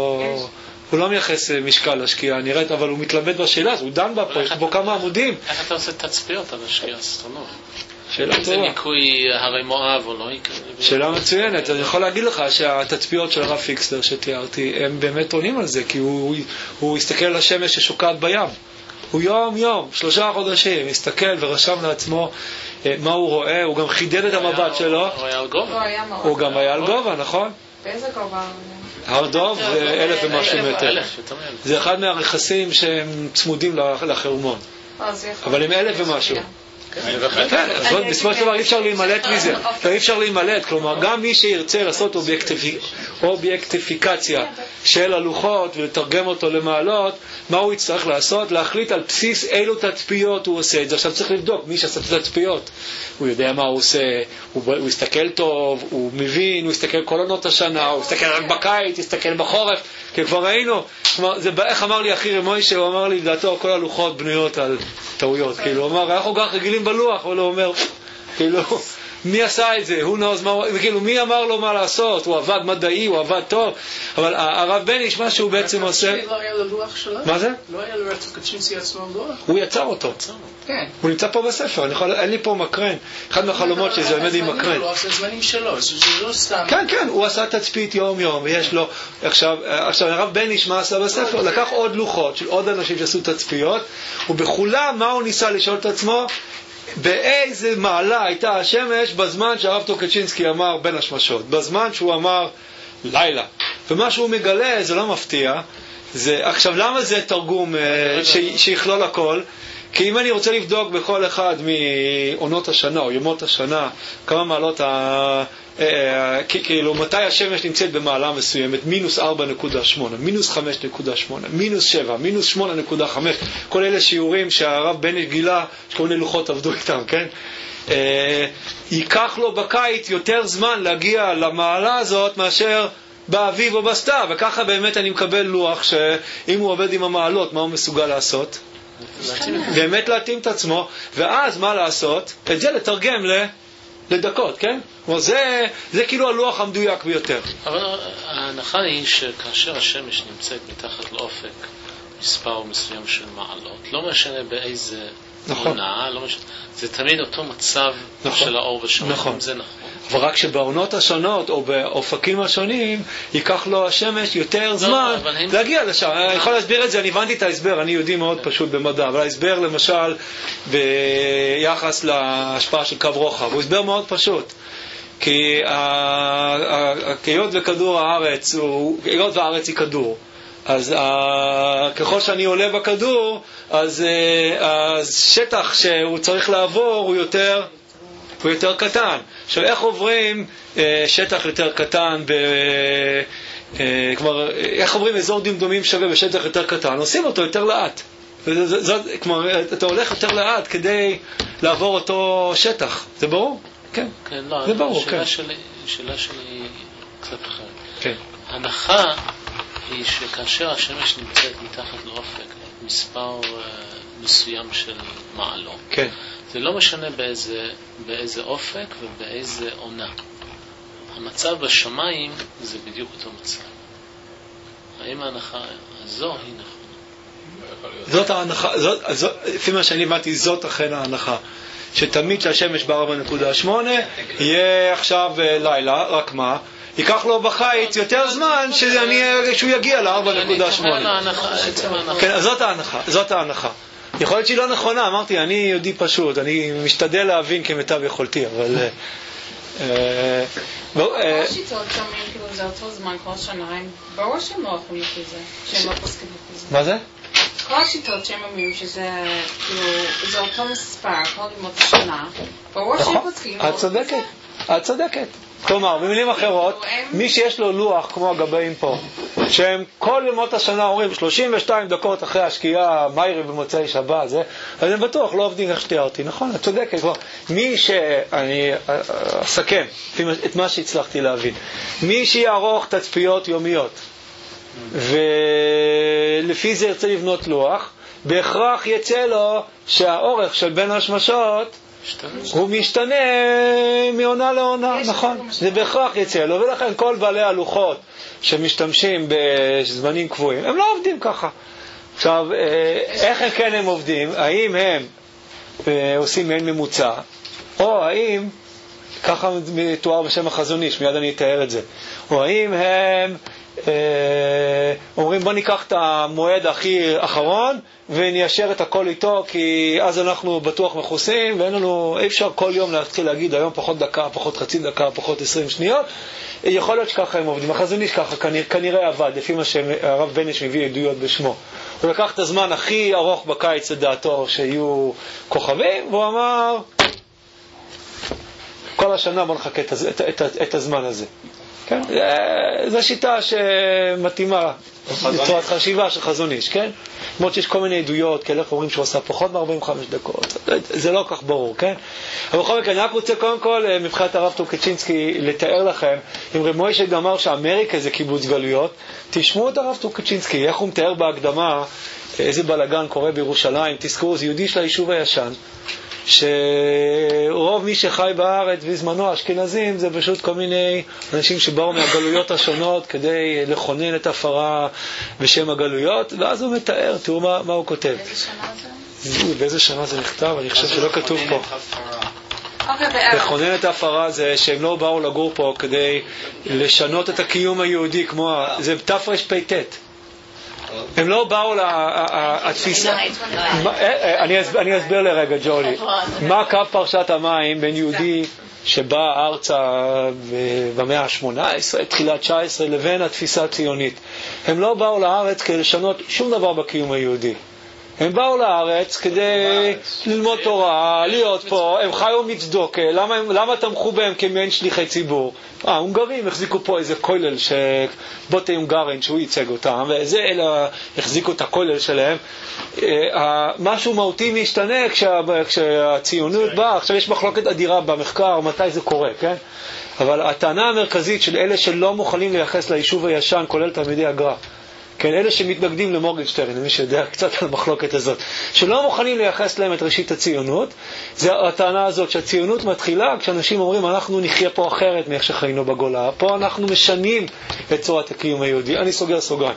לא מייחס משקל לשקיעה הנראית, אבל הוא מתלמד בשאלה, הוא דן בה פה, יש בו כמה עמודים. איך אתה עושה תצפיות על השקיעה אסטרונומית? שאלה טובה. זה ניקוי הרי מואב או לא? שאלה מצוינת. אני יכול להגיד לך שהתצפיות של הרב פיקסלר שתיארתי, הם באמת עונים על זה, כי הוא הסתכל על השמש ששוקעת בים. הוא יום, 3 חודשים, הסתכל ורשם לעצמו מה הוא רואה, הוא גם חידד את המבט שלו. הוא היה על גובה. הוא גם היה על גובה, נכון? באיזה גובה? הר דוב זה 1,000 ומשהו מטר. זה אחד מהרכסים שהם צמודים לחרמון. אבל הם 1,000 ומשהו. כן, אז בסופו של דבר אי אפשר להימלט מזה. אי אפשר להימלט, כלומר גם מי שירצה לעשות אובייקטיפיקציה של הלוחות ולתרגם אותו למעלות, מה הוא יצטרך לעשות? להחליט על בסיס אילו תצפיות הוא עושה את זה. עכשיו צריך לבדוק מי שעשה את התצפיות, הוא יודע מה הוא עושה, הוא יסתכל טוב, הוא מבין, הוא יסתכל כל עונות השנה, הוא יסתכל רק בקיץ, יסתכל בחורף, כי כבר ראינו, איך אמר לי אחי מוישה, הוא אמר לי לדעתו כל הלוחות בנויות על טעויות, כאילו הוא אמר אנחנו גם רגילים בלוח, אבל הוא אומר כאילו מי עשה את זה, כאילו מי אמר לו מה לעשות, הוא עבד מדעי, הוא עבד טוב, אבל הרב בניש מה שהוא בעצם עושה, לא היה ללוח שלו? מה זה? לא היה לרב טורקצ'ינסקי עצמו לוח? הוא יצר אותו, הוא נמצא פה בספר, אין לי פה מקרן, אחד מהחלומות שזה עומד עם מקרן. זה זמנים שלו, זה לא סתם. כן, הוא עשה תצפית יום ויש לו, עכשיו הרב בניש מה עשה בספר? לקח עוד לוחות של עוד אנשים שעשו תצפיות, ובכולם מה הוא ניסה לשאול את עצמו? באיזה מעלה הייתה השמש בזמן שהרב טורקצ'ינסקי אמר בין השמשות, בזמן שהוא אמר לילה. ומה שהוא מגלה, זה לא מפתיע, עכשיו למה זה תרגום שיכלול הכל? כי אם אני רוצה לבדוק בכל אחד מעונות השנה או ימות השנה כמה מעלות כאילו מתי השמש נמצאת במעלה מסוימת, מינוס 4.8, מינוס 5.8, מינוס 7, מינוס 8.5, כל אלה שיעורים שהרב בניש גילה שכל מיני לוחות עבדו איתם, כן? ייקח לו בקיץ יותר זמן להגיע למעלה הזאת מאשר באביב או בסתיו, וככה באמת אני מקבל לוח שאם הוא עובד עם המעלות מה הוא מסוגל לעשות? באמת להתאים את עצמו, ואז מה לעשות? את זה לתרגם לדקות, כן? זה כאילו הלוח המדויק ביותר. אבל ההנחה היא שכאשר השמש נמצאת מתחת לאופק מספר מסוים של מעלות, לא משנה באיזה עונה, זה תמיד אותו מצב של האור ושמיים, זה נכון. אבל רק שבעונות השונות או באופקים השונים ייקח לו השמש יותר זמן להגיע לשם. אני יכול להסביר את זה, אני הבנתי את ההסבר, אני יהודי מאוד פשוט במדע, אבל ההסבר למשל ביחס להשפעה של קו רוחב הוא הסבר מאוד פשוט, כי היות וכדור הארץ היות והארץ היא כדור, אז ככל שאני עולה בכדור אז שטח שהוא צריך לעבור הוא יותר קטן. עכשיו איך עוברים שטח יותר קטן כלומר איך עוברים אזור דמדומים שווה בשטח יותר קטן? עושים אותו יותר לאט. כלומר אתה הולך יותר לאט כדי לעבור אותו שטח. זה ברור? כן. כן, לא, זה ברור, כן. השאלה שלי קצת אחרת. כן. ההנחה היא שכאשר השמש נמצאת מתחת לאופק מספר מסוים של מעלות. כן. זה לא משנה באיזה אופק ובאיזה עונה. המצב בשמיים זה בדיוק אותו מצב. האם ההנחה הזו היא נכונה? זאת ההנחה, לפי מה שאני הבנתי, זאת אכן ההנחה. שתמיד שהשמש ב-4.8 יהיה עכשיו לילה, רק מה? ייקח לו בחיץ יותר זמן שהוא יגיע ל-4.8. כן, זאת ההנחה. יכול להיות שהיא לא נכונה, אמרתי, אני יהודי פשוט, אני משתדל להבין כמיטב יכולתי, אבל... כל שיטות שאומרים, כאילו זה אותו זמן כל שנה, ברור שהם לא יכולים לפי זה, שהם לא פוסקים לפי זה. מה זה? כל השיטות שהם אומרים שזה, כאילו, זה אותו מספר, כל ימות השנה, ברור שהם בודקים. את צודקת. כלומר, במילים אחרות, מי שיש לו לוח, כמו הגבאים פה, שהם כל ימות השנה אומרים 32 דקות אחרי השקיעה, מיירי במוצאי שבת, אז הם בטוח לא עובדים איך שתיארתי, נכון? את צודקת. מי שאני אסכם את מה שהצלחתי להבין, מי שיערוך תצפיות יומיות, ולפי זה ירצה לבנות לוח, בהכרח יצא לו שהאורך של בין השמשות הוא משתנה מעונה לעונה, נכון? זה בהכרח יצא לו, ולכן כל בעלי הלוחות שמשתמשים בזמנים קבועים, הם לא עובדים ככה. עכשיו, איך הם עובדים? האם הם עושים מעין ממוצע, או האם, ככה מתואר בשם החזון איש, מיד אני אתאר את זה, או האם הם אומרים בוא ניקח את המועד הכי אחרון וניישר את הכל איתו, כי אז אנחנו בטוח מכוסים, ואין לנו, אי אפשר כל יום להתחיל להגיד היום פחות דקה, פחות חצי דקה, פחות 20 שניות. יכול להיות שככה הם עובדים. החזון איש ככה כנראה עבד, לפי מה שהרב בנש מביא עדויות בשמו. הוא לקח את הזמן הכי ארוך בקיץ לדעתו שיהיו כוכבים, והוא אמר כל השנה בוא נחכה את הזמן הזה. כן? זו שיטה שמתאימה לצורת חשיבה של חזון איש, כן? למרות שיש כל מיני עדויות, כאלה אומרים שהוא עושה פחות מ-45 דקות, זה לא כך ברור, כן? אבל בכל מקרה, אני רק רוצה קודם כל, מבחינת הרב טוקצ'ינסקי, לתאר לכם, אם רב מוישה אמר שאמריקה זה קיבוץ גלויות, תשמעו את הרב טוקצ'ינסקי, איך הוא מתאר בהקדמה, איזה בלגן קורה בירושלים, תזכרו, זה יהודי של היישוב הישן, שרוב מי שחי בארץ בזמנו האשכנזים זה פשוט כל מיני אנשים שבאו מהגלויות השונות כדי לכונן את הפרה בשם הגלויות, ואז הוא מתאר, תראו מה הוא כותב. באיזה שנה זה? באיזה שנה זה נכתב? אני חושב שלא כתוב פה. לכונן את ההפרה זה שהם לא באו לגור פה כדי לשנות את הקיום היהודי, כמו זה תרפ"ט. הם לא באו לתפיסה. אני אסביר לרגע, ג'ולי. מה קו פרשת המים בין יהודי שבא ארצה במאה ה-18, תחילת 19, לבין התפיסה הציונית? הם לא באו לארץ כדי לשנות שום דבר בקיום היהודי. הם באו לארץ כדי ללמוד תורה, להיות פה, הם חיו מצדוקה, למה תמכו בהם כמעין שליחי ציבור? הונגרים החזיקו פה איזה כולל, בוטי הונגרין שהוא ייצג אותם, ואיזה אלה החזיקו את הכולל שלהם. משהו מהותי משתנה כשהציונות באה, עכשיו יש מחלוקת אדירה במחקר, מתי זה קורה, כן? אבל הטענה המרכזית של אלה שלא מוכנים לייחס ליישוב הישן, כולל תלמידי הגר"א, כן, אלה שמתנגדים למורגנשטרן, מי שיודע קצת על המחלוקת הזאת, שלא מוכנים לייחס להם את ראשית הציונות, זה הטענה הזאת שהציונות מתחילה כשאנשים אומרים אנחנו נחיה פה אחרת מאיך שחיינו בגולה, פה אנחנו משנים את צורת הקיום היהודי. אני סוגר סוגריים.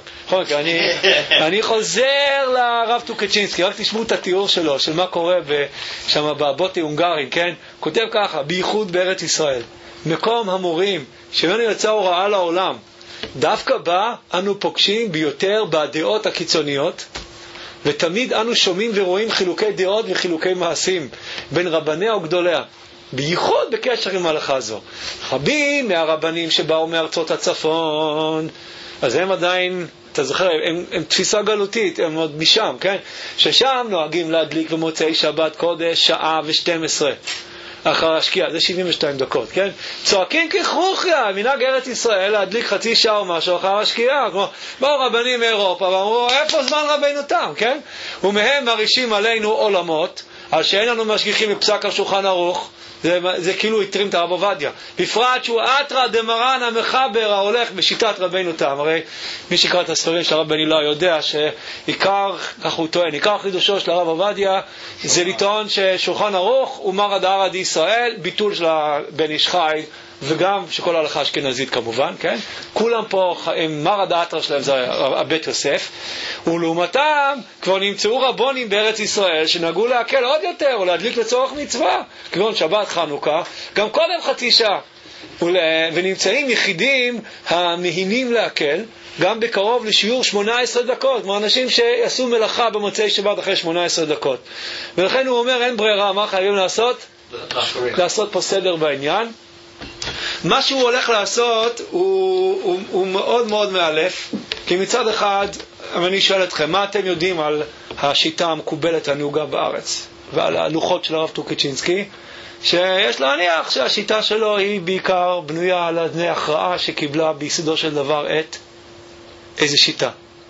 אני חוזר לרב טוקצ'ינסקי, רק תשמעו את התיאור שלו, של מה קורה שם בבוטי הונגרין, כן? כותב ככה, בייחוד בארץ ישראל, מקום המורים שמנו יצא הוראה לעולם, דווקא בה אנו פוגשים ביותר בדעות הקיצוניות, ותמיד אנו שומעים ורואים חילוקי דעות וחילוקי מעשים בין רבניה וגדוליה, בייחוד בקשר עם ההלכה הזו. רבים מהרבנים שבאו מארצות הצפון, אז הם עדיין, אתה זוכר, הם תפיסה גלותית, הם עוד משם, כן? ששם נוהגים להדליק במוצאי שבת קודש 1:12 אחר השקיעה, זה 72 דקות, כן? צועקים ככרוכיה, מנהג ארץ ישראל להדליק חצי שעה או משהו אחר השקיעה, כמו באו רבנים מאירופה ואמרו איפה זמן רבינו תם, כן? ומהם מרישים עלינו עולמות על שאין לנו משגיחים בפסק השולחן ערוך. זה כאילו יתרים את הרב עובדיה, בפרט שהוא אתרא דמרן המחבר ההולך בשיטת רבינו תם. הרי מי שקרא את הספרים של הרב בן הילה יודע שעיקר, כך הוא טוען, עיקר חידושו של הרב עובדיה זה לטעון ששולחן ערוך הוא מרא דארעא דישראל, ביטול של בן איש חי, וגם שכל ההלכה האשכנזית כמובן, כן? כולם פה הם מרא דאתרא שלהם זה הבית יוסף, ולעומתם כבר נמצאו רבונים בארץ ישראל שנהגו להקל עוד יותר או להדליק לצורך מצווה, כגון שבת חנוכה, גם קודם חצי שעה, ונמצאים יחידים המהינים להקל גם בקרוב לשיעור 18 דקות, כמו אנשים שעשו מלאכה במוצאי שבת אחרי 18 דקות. ולכן הוא אומר אין ברירה, מה חייבים לעשות? לעשות פה סדר בעניין. מה שהוא הולך לעשות הוא מאוד מאוד מאלף, כי מצד אחד אני שואל אתכם, מה אתם יודעים על השיטה המקובלת הנהוגה בארץ ועל הלוחות של הרב טוקיצ'ינסקי, שיש להניח שהשיטה שלו היא בעיקר בנויה על אדני הכרעה שקיבלה ביסודו של דבר את איזה שיטה?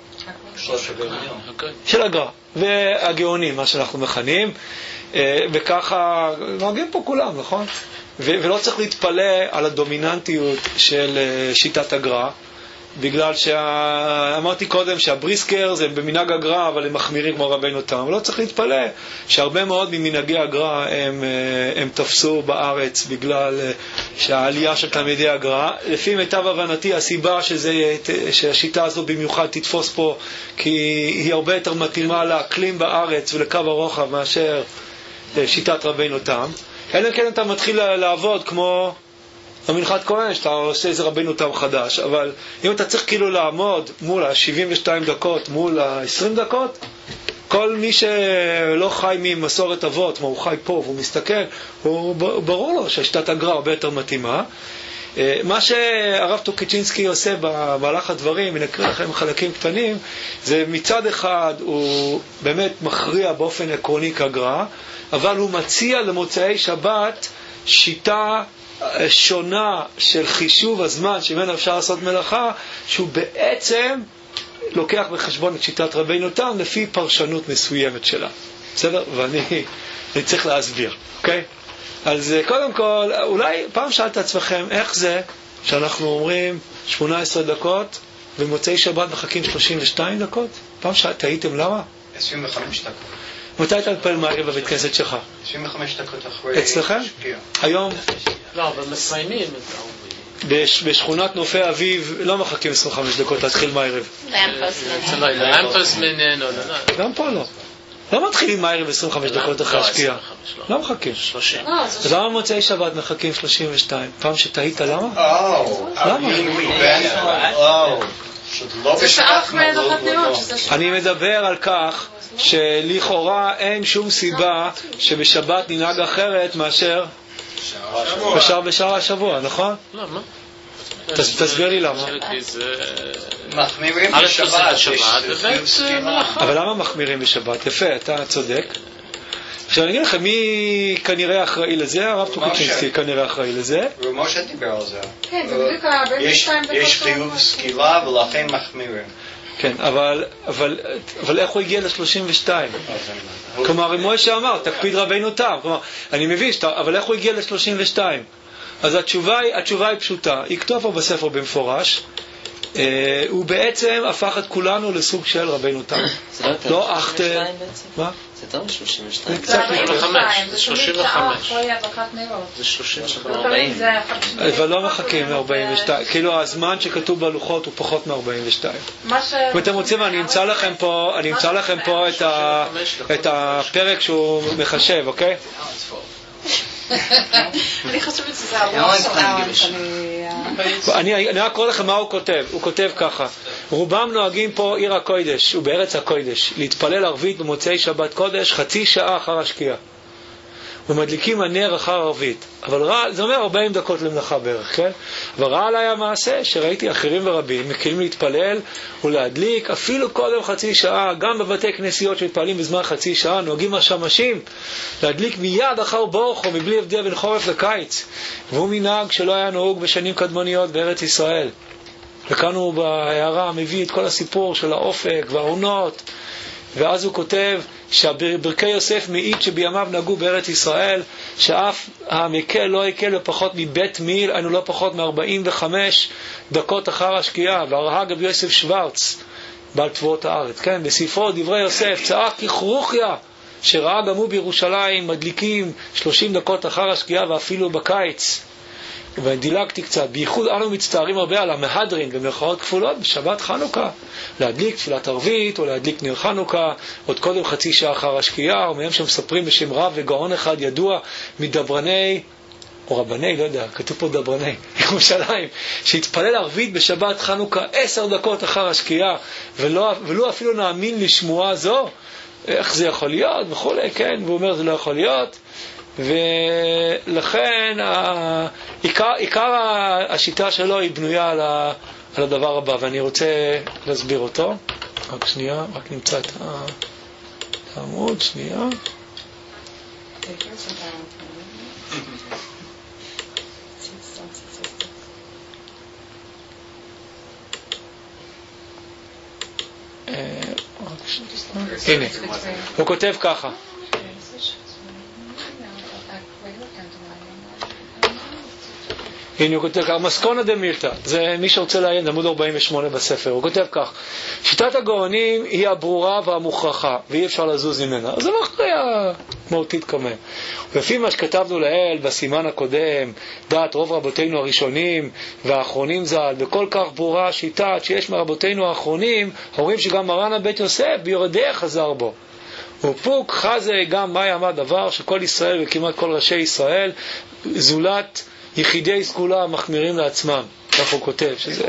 של הגר"א והגאונים, מה שאנחנו מכנים, וככה נוהגים פה כולם, נכון? ולא צריך להתפלא על הדומיננטיות של שיטת הגר"א, בגלל אמרתי קודם שהבריסקר זה במנהג הגר"א, אבל הם מחמירים כמו רבינו תם. לא צריך להתפלא שהרבה מאוד ממנהגי הגר"א הם תפסו בארץ בגלל שהעלייה של תלמידי הגר"א. לפי מיטב הבנתי, הסיבה שהשיטה הזו במיוחד תתפוס פה, כי היא הרבה יותר מתאימה לאקלים בארץ ולקו הרוחב מאשר שיטת רבינו תם. אלא כן אתה מתחיל לעבוד כמו המנחת כהן, שאתה עושה איזה רבינו תם חדש, אבל אם אתה צריך כאילו לעמוד מול ה-72 דקות, מול ה-20 דקות, כל מי שלא חי ממסורת אבות, הוא חי פה והוא מסתכל, ברור לו שהשיטת הגר"א הרבה יותר מתאימה. מה שהרב טוקיצ'ינסקי עושה במהלך הדברים, ונקרא לכם חלקים קטנים, זה מצד אחד הוא באמת מכריע באופן עקרוני כגר"א, אבל הוא מציע למוצאי שבת שיטה שונה של חישוב הזמן שממנו אפשר לעשות מלאכה, שהוא בעצם לוקח בחשבון את שיטת רבינו תם לפי פרשנות מסוימת שלה. בסדר? ואני צריך להסביר, אוקיי? אז קודם כל, אולי פעם שאלת עצמכם איך זה שאנחנו אומרים 18 דקות ומוצאי שבת מחכים 32 דקות? פעם תהיתם למה? 25 דקות. מתי אתה מתפלל מערב בבית כנסת שלך? 25 דקות אחרי. אצלכם? היום? לא, אבל מסיימים את הערבים. בשכונת נופי אביב לא מחכים 25 דקות להתחיל מערב. לאמפס מנן, גם פה לא. לא מתחילים מערב 25 דקות אחרי השקיעה. לא מחכים. 30. אז למה מוצאי שבת מחכים 32? פעם שתהית למה? למה? זה שעה אחרי הדחת נרות. אני מדבר על כך שלכאורה אין שום סיבה שבשבת ננהג אחרת מאשר בשאר השבוע, נכון? למה? תסביר לי למה. מחמירים בשבת. אבל למה מחמירים בשבת? יפה, אתה צודק. עכשיו אני אגיד לכם, מי כנראה אחראי לזה? הרב טוקיצ'ינסקי כנראה אחראי לזה. משה דיבר על זה. כן, זה בדיוק ה-42 דקות. יש חיוב סקילה ולכן מחמירים. כן, אבל איך הוא הגיע ל-32? כלומר, אם משה אמר, תקפיד רבינו תם. כלומר, אני מבין, אבל איך הוא הגיע ל-32? אז התשובה היא פשוטה. היא כתוב פה בספר במפורש. הוא בעצם הפך את כולנו לסוג של רבינו תם. זה לא 32 בעצם? מה? זה יותר מ-32. זה קצת יותר. זה 35. זה 35. אבל לא מחכים מ-42. כאילו הזמן שכתוב בלוחות הוא פחות מ-42. אם אתם רוצים, אני אמצא לכם פה את הפרק שהוא מחשב, אוקיי? אני חושבת שזה הרוח שלנו. אני רק קורא לכם מה הוא כותב. הוא כותב ככה: רובם נוהגים פה עיר הקודש ובארץ הקודש להתפלל ערבית במוצאי שבת קודש חצי שעה אחר השקיעה, ומדליקים הנר אחר ערבית. אבל זה אומר 40 דקות למלאכה בערך, כן? אבל רע עליי המעשה שראיתי אחרים ורבים מקלים להתפלל ולהדליק אפילו קודם חצי שעה. גם בבתי כנסיות שמתפעלים בזמן חצי שעה נוהגים השמשים להדליק מיד אחר בורחו מבלי הבדל בין חורף לקיץ, והוא מנהג שלא היה נהוג בשנים קדמוניות בארץ ישראל. וכאן הוא בהערה מביא את כל הסיפור של האופק והעונות, ואז הוא כותב שברכי יוסף מעיד שבימיו נהגו בארץ ישראל שאף המקל לא יקל בפחות מבית מיל, היינו לא פחות מ-45 דקות אחר השקיעה. והרהג רבי יוסף שוורץ בעל תבואות הארץ, כן, בספרו דברי יוסף צעק ככרוכיה שראה גם הוא בירושלים מדליקים 30 דקות אחר השקיעה ואפילו בקיץ. ודילגתי קצת, בייחוד אנו מצטערים הרבה על המהדרין במרכאות כפולות בשבת חנוכה, להדליק תפילת ערבית או להדליק נר חנוכה עוד קודם חצי שעה אחר השקיעה, ומהם שמספרים בשם רב וגאון אחד ידוע מדברני או רבני, לא יודע, כתוב פה דברני ירושלים, שהתפלל ערבית בשבת חנוכה 10 דקות אחר השקיעה, ולא אפילו נאמין לשמועה זו, איך זה יכול להיות וכו', כן, והוא אומר זה לא יכול להיות. ולכן עיקר השיטה שלו היא בנויה על הדבר הבא, ואני רוצה להסביר אותו. רק שנייה, רק נמצא את העמוד, שנייה. הנה, הוא כותב ככה. הנה הוא כותב כך, מסקונה דמילתא, זה מי שרוצה לעיין, עמוד 48 בספר, הוא כותב כך, שיטת הגאונים היא הברורה והמוכרחה, ואי אפשר לזוז ממנה, אז זה לא הכרעה מהותית כמה. לפי מה שכתבנו לעיל בסימן הקודם, דעת רוב רבותינו הראשונים והאחרונים ז"ל, וכל כך ברורה השיטה שיש מרבותינו האחרונים, אומרים שגם מרן הבית יוסף ביורדיה חזר בו. ופוק חזה גם מה יעמד דבר שכל ישראל וכמעט כל ראשי ישראל זולת יחידי סגולה מחמירים לעצמם, כך הוא כותב שזה...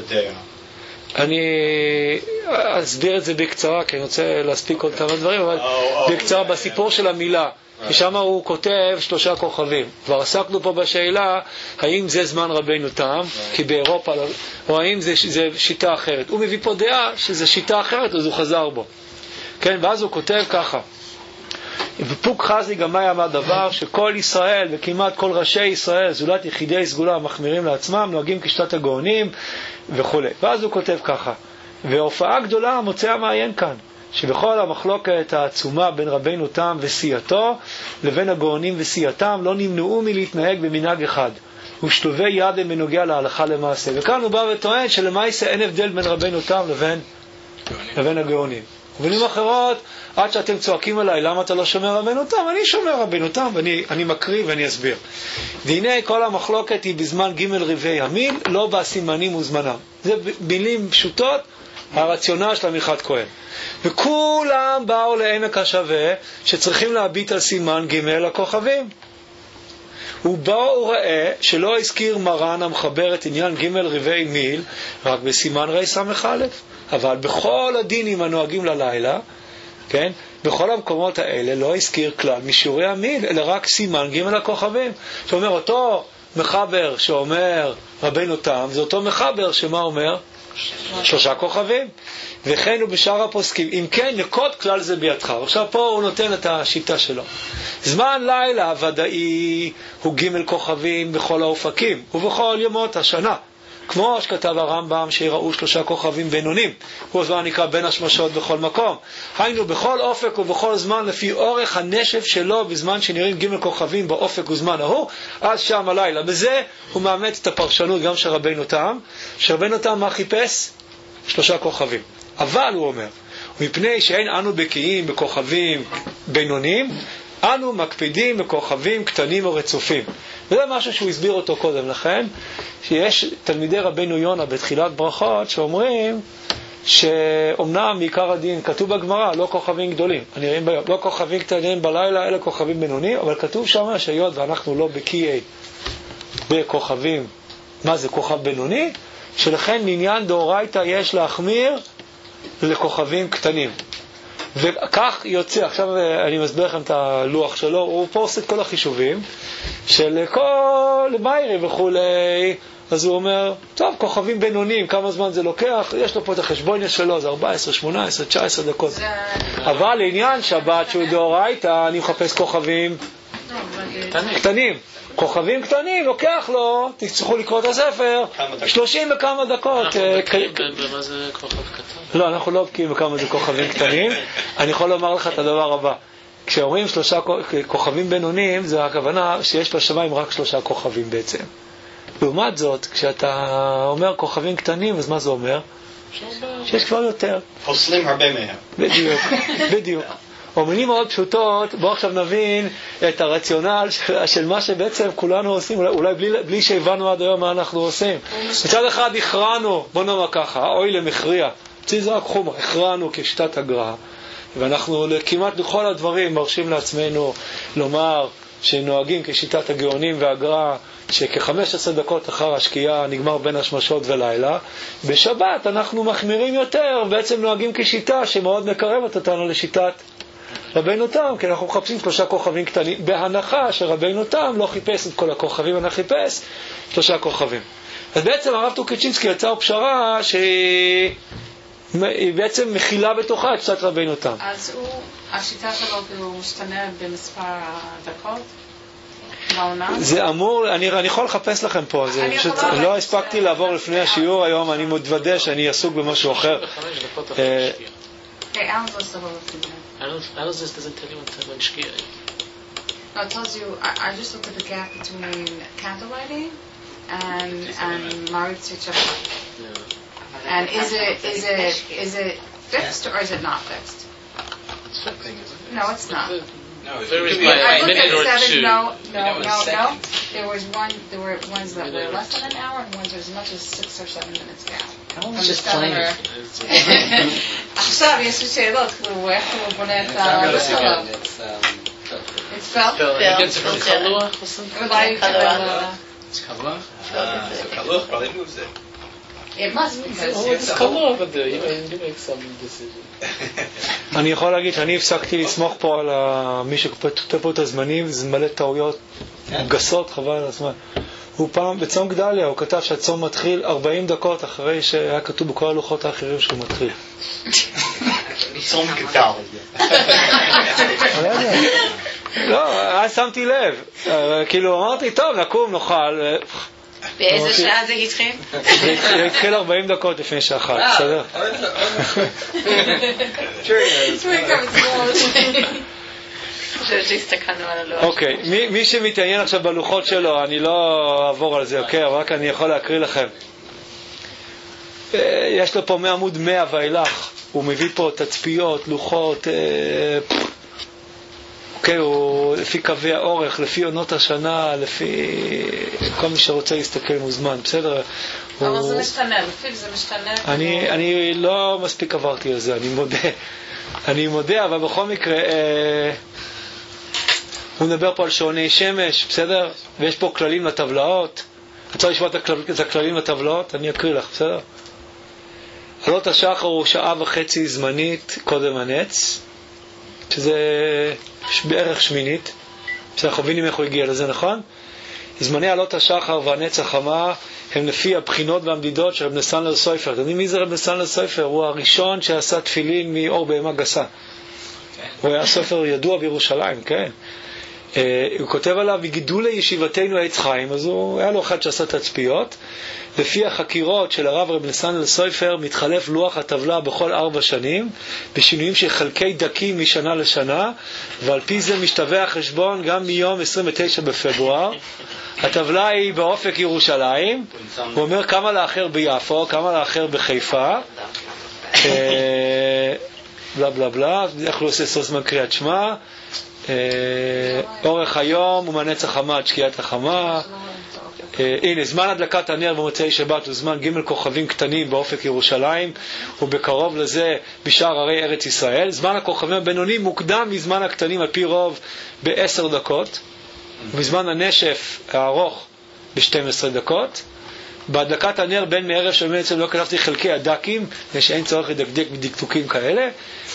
אני אסביר את זה בקצרה כי אני רוצה להספיק עוד כמה דברים, אבל בקצרה בסיפור של המילה, ששם הוא כותב 3 כוכבים. כבר עסקנו פה בשאלה האם זה זמן רבינו תם כי באירופה, או האם זה שיטה אחרת. הוא מביא פה דעה שזה שיטה אחרת, אז הוא חזר בו, כן? ואז הוא כותב ככה, ופוק חזי גם מה יעמד דבר שכל ישראל וכמעט כל ראשי ישראל זולת יחידי סגולה מחמירים לעצמם, נוהגים כשיטת הגאונים וכו'. ואז הוא כותב ככה, והופעה גדולה מוצא המעיין כאן, שבכל המחלוקת העצומה בין רבינו תם וסייתו לבין הגאונים וסייתם לא נמנעו מלהתנהג במנהג אחד, ושלובי יד הם בנוגע להלכה למעשה. וכאן הוא בא וטוען שלמעשה אין הבדל בין רבינו תם לבין הגאונים. ובמילים אחרות, עד שאתם צועקים עליי, למה אתה לא שומר רבינו תם? אני שומר רבינו תם, ואני מקריא ואני אסביר. והנה כל המחלוקת היא בזמן ג' רבעי ימים, לא בסימנים וזמנם. זה מילים פשוטות, הרציונל של עמיחת כהן. וכולם באו לעמק השווה, שצריכים להביט על סימן ג' הכוכבים. ובאו ראה שלא הזכיר מרן המחבר את עניין ג' רבעי מיל, רק בסימן ר' סמך א', אבל בכל הדינים הנוהגים ללילה, כן? בכל המקומות האלה לא הזכיר כלל משיעורי המיל, אלא רק סימן ג' הכוכבים. שאומר אותו מחבר שאומר רבינו תם, זה אותו מחבר שמה אומר? 3 כוכבים. וכן הוא בשאר הפוסקים, אם כן נקוד כלל זה בידך. עכשיו פה הוא נותן את השיטה שלו. זמן לילה ודאי הוא ג' כוכבים בכל האופקים ובכל ימות השנה, כמו שכתב הרמב"ם שיראו 3 כוכבים בינונים, הוא הזמן נקרא בין השמשות בכל מקום, היינו בכל אופק ובכל זמן לפי אורך הנשף שלו, בזמן שנראים ג' כוכבים באופק וזמן ההוא, אז שם הלילה. בזה הוא מאמץ את הפרשנות גם של רבינו תם, שרבינו תם מה חיפש? 3 כוכבים. אבל הוא אומר, מפני שאין אנו בקיאים בכוכבים בינונים, אנו מקפידים בכוכבים קטנים או רצופים. וזה משהו שהוא הסביר אותו קודם לכן, שיש תלמידי רבינו יונה בתחילת ברכות שאומרים שאומנם מעיקר הדין כתוב בגמרא לא כוכבים גדולים, לא כוכבים קטנים בלילה אלא כוכבים בינונים, אבל כתוב שם שהיות ואנחנו לא בקיאי בכוכבים, מה זה כוכב בינוני, שלכן מעניין דאורייתא יש להחמיר לכוכבים קטנים. וכך יוצא, עכשיו אני מסביר לכם את הלוח שלו, הוא פה עושה את כל החישובים של כל מיירי וכולי, אז הוא אומר, טוב, כוכבים בינוניים, כמה זמן זה לוקח, יש לו פה את החשבוניה שלו, זה 14, 18, 19 דקות. אבל לעניין שבת שהוא דאורייתא, אני מחפש כוכבים קטנים. כוכבים קטנים, לוקח לו, תצטרכו לקרוא את הספר, 30 וכמה דקות. במה זה כוכב קטן? לא, אנחנו לא בקיאים בכמה זה כוכבים קטנים. אני יכול לומר לך את הדבר הבא. כשאומרים 3 כוכבים בינוניים, זה הכוונה שיש בשמיים רק 3 כוכבים בעצם. לעומת זאת, כשאתה אומר כוכבים קטנים, אז מה זה אומר? שיש כבר יותר. פוסלים הרבה מהם. בדיוק, בדיוק. או מילים מאוד פשוטות, בואו עכשיו נבין את הרציונל של מה שבעצם כולנו עושים, אולי בלי שהבנו עד היום מה אנחנו עושים. מצד אחד הכרענו, בוא נאמר ככה, אוי למכריע, זה רק חומר, הכרענו כשיטת הגר"א, ואנחנו כמעט לכל הדברים מרשים לעצמנו לומר שנוהגים כשיטת הגאונים והגר"א, שכ-15 דקות אחר השקיעה נגמר בין השמשות ולילה. בשבת אנחנו מחמירים יותר, בעצם נוהגים כשיטה שמאוד מקרבת אותנו לשיטת רבינו תם, כי אנחנו מחפשים 3 כוכבים קטנים, בהנחה שרבינו תם לא חיפש את כל הכוכבים, אנחנו חיפש 3 כוכבים. אז בעצם הרב טוקיצ'ינסקי יצר פשרה היא בעצם מכילה בתוכה את פשט רבינו תם. אז השיטה שלו הוא משתנה במספר הדקות? זה אמור, אני יכול לחפש לכם פה, לא הספקתי לעבור לפני השיעור היום, אני מתוודא שאני עסוק במשהו אחר. No, it tells you, I just looked at the gap between candle lighting and Maritza Chapel. And is it fixed or is it not fixed? It's fixing, isn't it? No, it's not. No, it varies by a minute or two. No. There were ones that were less than an hour and ones as much as 6 or 7 minutes gap. How was just playing? עכשיו יש לי שאלות, איך הוא בונה את הלוח. It's felt? It gets it from Kaluach or something? It's Kaluach? Kaluach probably moves it. It must be. It's Kaluach, but you make some decision. אני יכול להגיד שאני הפסקתי לסמוך פה על מי שכותב פה את הזמנים, זה מלא טעויות גסות, חבל על הזמן. הוא פעם בצום גדליה, הוא כתב שהצום מתחיל 40 דקות אחרי שהיה כתוב בכל הלוחות האחרים שהוא מתחיל. צום גדליה. לא, אז שמתי לב, כאילו אמרתי, טוב, נקום, נאכל. באיזה שעה זה התחיל? זה התחיל 40 דקות לפני שאחת, בסדר? אוקיי, מי שמתעניין עכשיו בלוחות שלו, אני לא אעבור על זה, אוקיי? אבל רק אני יכול להקריא לכם. יש לו פה מעמוד 100 ואילך, הוא מביא פה תצפיות, לוחות, אוקיי, הוא לפי קווי האורך, לפי עונות השנה, לפי כל מי שרוצה להסתכל מוזמן, בסדר? אבל זה משתנה, לפי זה משתנה. אני לא מספיק עברתי על זה, אני מודה, אבל בכל מקרה, הוא מדבר פה על שעוני שמש, בסדר? ויש פה כללים לטבלאות. רוצה לשמוע את הכללים לטבלאות? אני אקריא לך, בסדר? עלות השחר הוא 1.5 שעה זמנית קודם הנץ, שזה בערך שמינית. אנחנו מבינים איך הוא הגיע לזה, נכון? זמני עלות השחר והנץ החמה הם לפי הבחינות והמדידות של רב נסן סויפר. אתם יודעים מי זה רב נסן סויפר? הוא הראשון שעשה תפילין מאור בהמה גסה. הוא היה סופר ידוע בירושלים, כן? הוא כותב עליו, בגידולי ישיבתנו עץ חיים, אז הוא היה לו אחד שעשה תצפיות. לפי החקירות של הרב רב נסן סויפר מתחלף לוח הטבלה בכל 4 שנים, בשינויים של חלקי דקים משנה לשנה, ועל פי זה משתווה החשבון גם מיום 29 בפברואר. הטבלה היא באופק ירושלים, הוא אומר כמה לאחר ביפו, כמה לאחר בחיפה, בלה בלה בלה, איך לא עושה סוסמן קריאת שמה, אורך היום ומנצח חמה עד שקיעת החמה. הנה, זמן הדלקת הנר במוצאי שבת הוא זמן ג' כוכבים קטנים באופק ירושלים, ובקרוב לזה בשאר ערי ארץ ישראל. זמן הכוכבים הבינוני מוקדם מזמן הקטנים על פי רוב ב10 דקות, ובזמן הנשף הארוך ב12 דקות. בהדלקת הנר בין מערב של בעצם לא כתבתי חלקי הדקים, שאין צורך לדקדק בדקדוקים כאלה.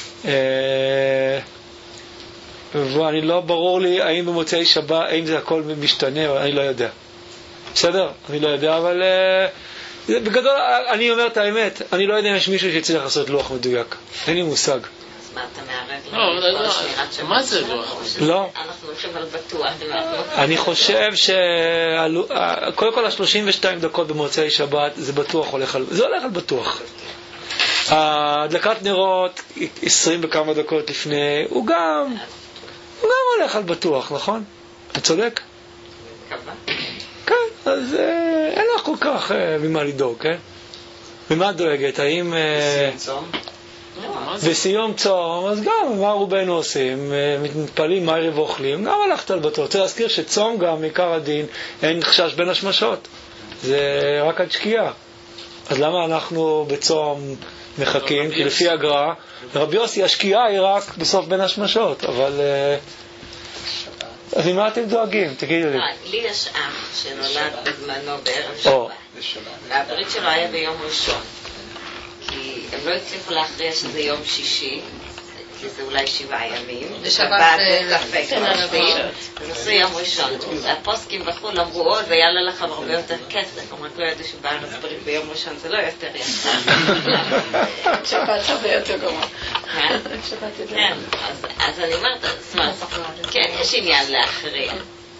ואני לא ברור לי האם במוצאי שבת, האם זה הכל משתנה, אני לא יודע. בסדר? אני לא יודע, אבל בגדול אני אומר את האמת, אני לא יודע אם יש מישהו שיצליח לעשות לוח מדויק. אין לי מושג. מה אתה מערב? לא, מה זה לוח? לא. אנחנו הולכים על בטוח. אני חושב קודם כל 32 דקות במוצאי שבת זה בטוח הולך על, זה הולך על בטוח. הדלקת נרות 20 וכמה דקות לפני, הוא גם הולך על בטוח, נכון? אתה צודק? כן, אז אין לך כל כך ממה לדאוג, כן? ממה את דואגת? האם בסיום צום, אז גם מה רובנו עושים? מתפעלים מערב ואוכלים, גם הלכת על בטוח. רוצה להזכיר שצום גם מעיקר הדין אין חשש בין השמשות, זה רק עד שקיעה. אז למה אנחנו בצום מחכים? כי לפי הגר"א רבי יוסי השקיעה היא רק בסוף בין השמשות, אבל אז ממה אתם דואגים? תגידו לי. לי יש אח שנולד בזמנו בערב שבת, והברית שלו היה ביום ראשון, כי הם לא הצליחו להכריע שזה יום שישי, כי זה אולי 7 ימים, ושבת ספק נוסעים, אז עשו יום ראשון. הפוסקים בחול אמרו עוד, ויאללה לכם הרבה יותר כסף, הם רק לא ידעו שבארץ ברית ביום ראשון זה לא יותר יקר. שבת הרבה יותר גרוע. כן, אז אני אומרת, כן, יש עניין להכריע.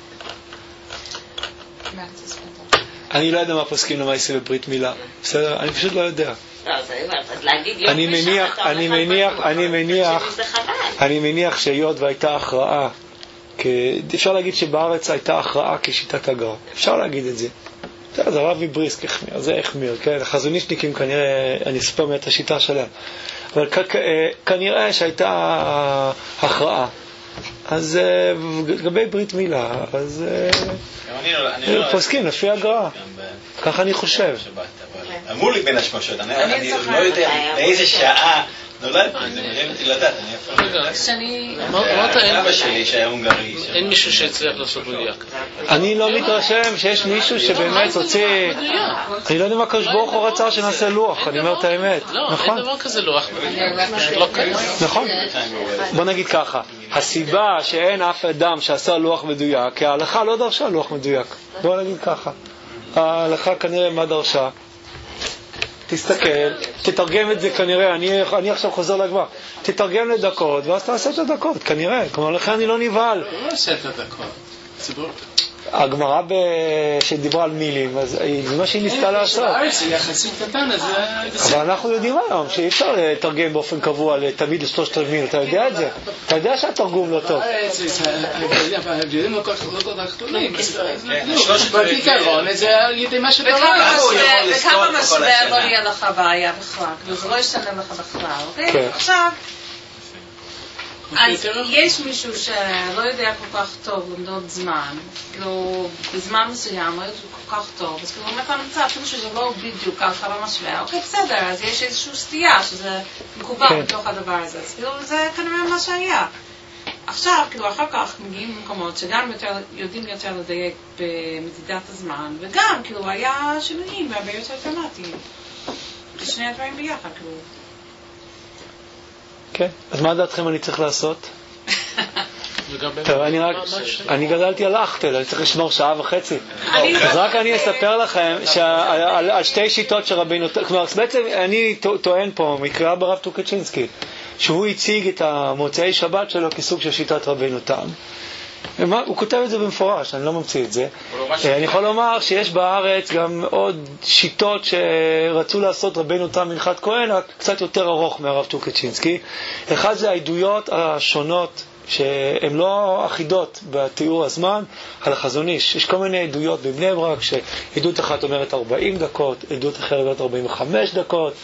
אני לא יודע מה פוסקים למעשה בברית מילה. בסדר? אני פשוט לא יודע. לא, אז אני אומרת, אז להגיד יום ראשון, אני מניח שהיות והייתה הכרעה, אפשר להגיד שבארץ הייתה הכרעה כשיטת הגר"א. אפשר להגיד את זה. זה הרב מבריסק החמיר, זה החמיר, כן? החזונישניקים כנראה, אני אספר מעט השיטה שלהם. אבל כנראה שהייתה הכרעה. אז לגבי ברית מילה, אז פוסקים לפי הגר"א. ככה אני חושב. אמרו לי בין השמשות, אני לא יודע באיזה שעה נולדתי, זה מעניין אותי לדעת, אני אפילו לא יודע. אבא שלי שהיה הונגרי. אין מישהו שהצליח לעשות מדויק. אני לא מתרשם שיש מישהו שבאמת הוציא... אני לא יודע מה הקדוש ברוך הוא רצה שנעשה לוח, אני אומר את האמת. לא, אין דבר כזה לוח, פשוט לא קיים. נכון. בוא נגיד ככה, הסיבה שאין אף אדם שעשה לוח מדויק, כי ההלכה לא דרשה לוח מדויק. בוא נגיד ככה, ההלכה כנראה מה דרשה? תסתכל, תתרגם את זה כנראה, אני עכשיו חוזר לגמרא, תתרגם לדקות ואז תעשה את הדקות, כנראה, כלומר לכן אני לא נבהל. הוא לא עושה את הדקות, ציבור. הגמרא שדיברה על מילים, אז זה מה שהיא ניסתה לעשות. בארץ זה יחסית קטן, אז אבל אנחנו יודעים היום שאי אפשר לתרגם באופן קבוע תמיד לשלושת רבעים, אתה יודע את זה? אתה יודע שהתרגום לא טוב. ההבדלים לא כל כך גדולים. בעיקרון זה על ידי מה שאתה וכמה משווה לא יהיה לך בעיה בכלל, זה לא ישתנה לך בכלל. עכשיו אז יש מישהו שלא יודע כל כך טוב למדוד זמן, כאילו בזמן מסוים לא יודע כל כך טוב, אז כאילו באמת נמצא אפילו שזה לא בדיוק ככה משווה, אוקיי בסדר, אז יש איזושהי סטייה שזה מקובל בתוך הדבר הזה, אז כאילו זה כנראה מה שהיה. עכשיו, כאילו אחר כך מגיעים למקומות שגם יודעים יותר לדייק במדידת הזמן, וגם כאילו היה שינויים והרבה יותר דרמטיים. זה שני הדברים ביחד, כאילו. כן, אז מה דעתכם אני צריך לעשות? טוב, אני גדלתי על אחטל, אני צריך לשמור 1.5 שעות. אז רק אני אספר לכם על שתי שיטות של רבינו, כלומר, בעצם אני טוען פה מקריאה ברב טוקצ'ינסקי, שהוא הציג את המוצאי שבת שלו כסוג של שיטת רבינו תם. הוא כותב את זה במפורש, אני לא ממציא את זה. אני יכול לומר שיש בארץ גם עוד שיטות שרצו לעשות רבינו תם מנחת כהן, קצת יותר ארוך מהרב טוקצ'ינסקי. אחד זה העדויות השונות שהן לא אחידות בתיאור הזמן על החזון איש. יש כל מיני עדויות בבני ברק, שעדות אחת אומרת 40 דקות, עדות אחרת אומרת 45 דקות.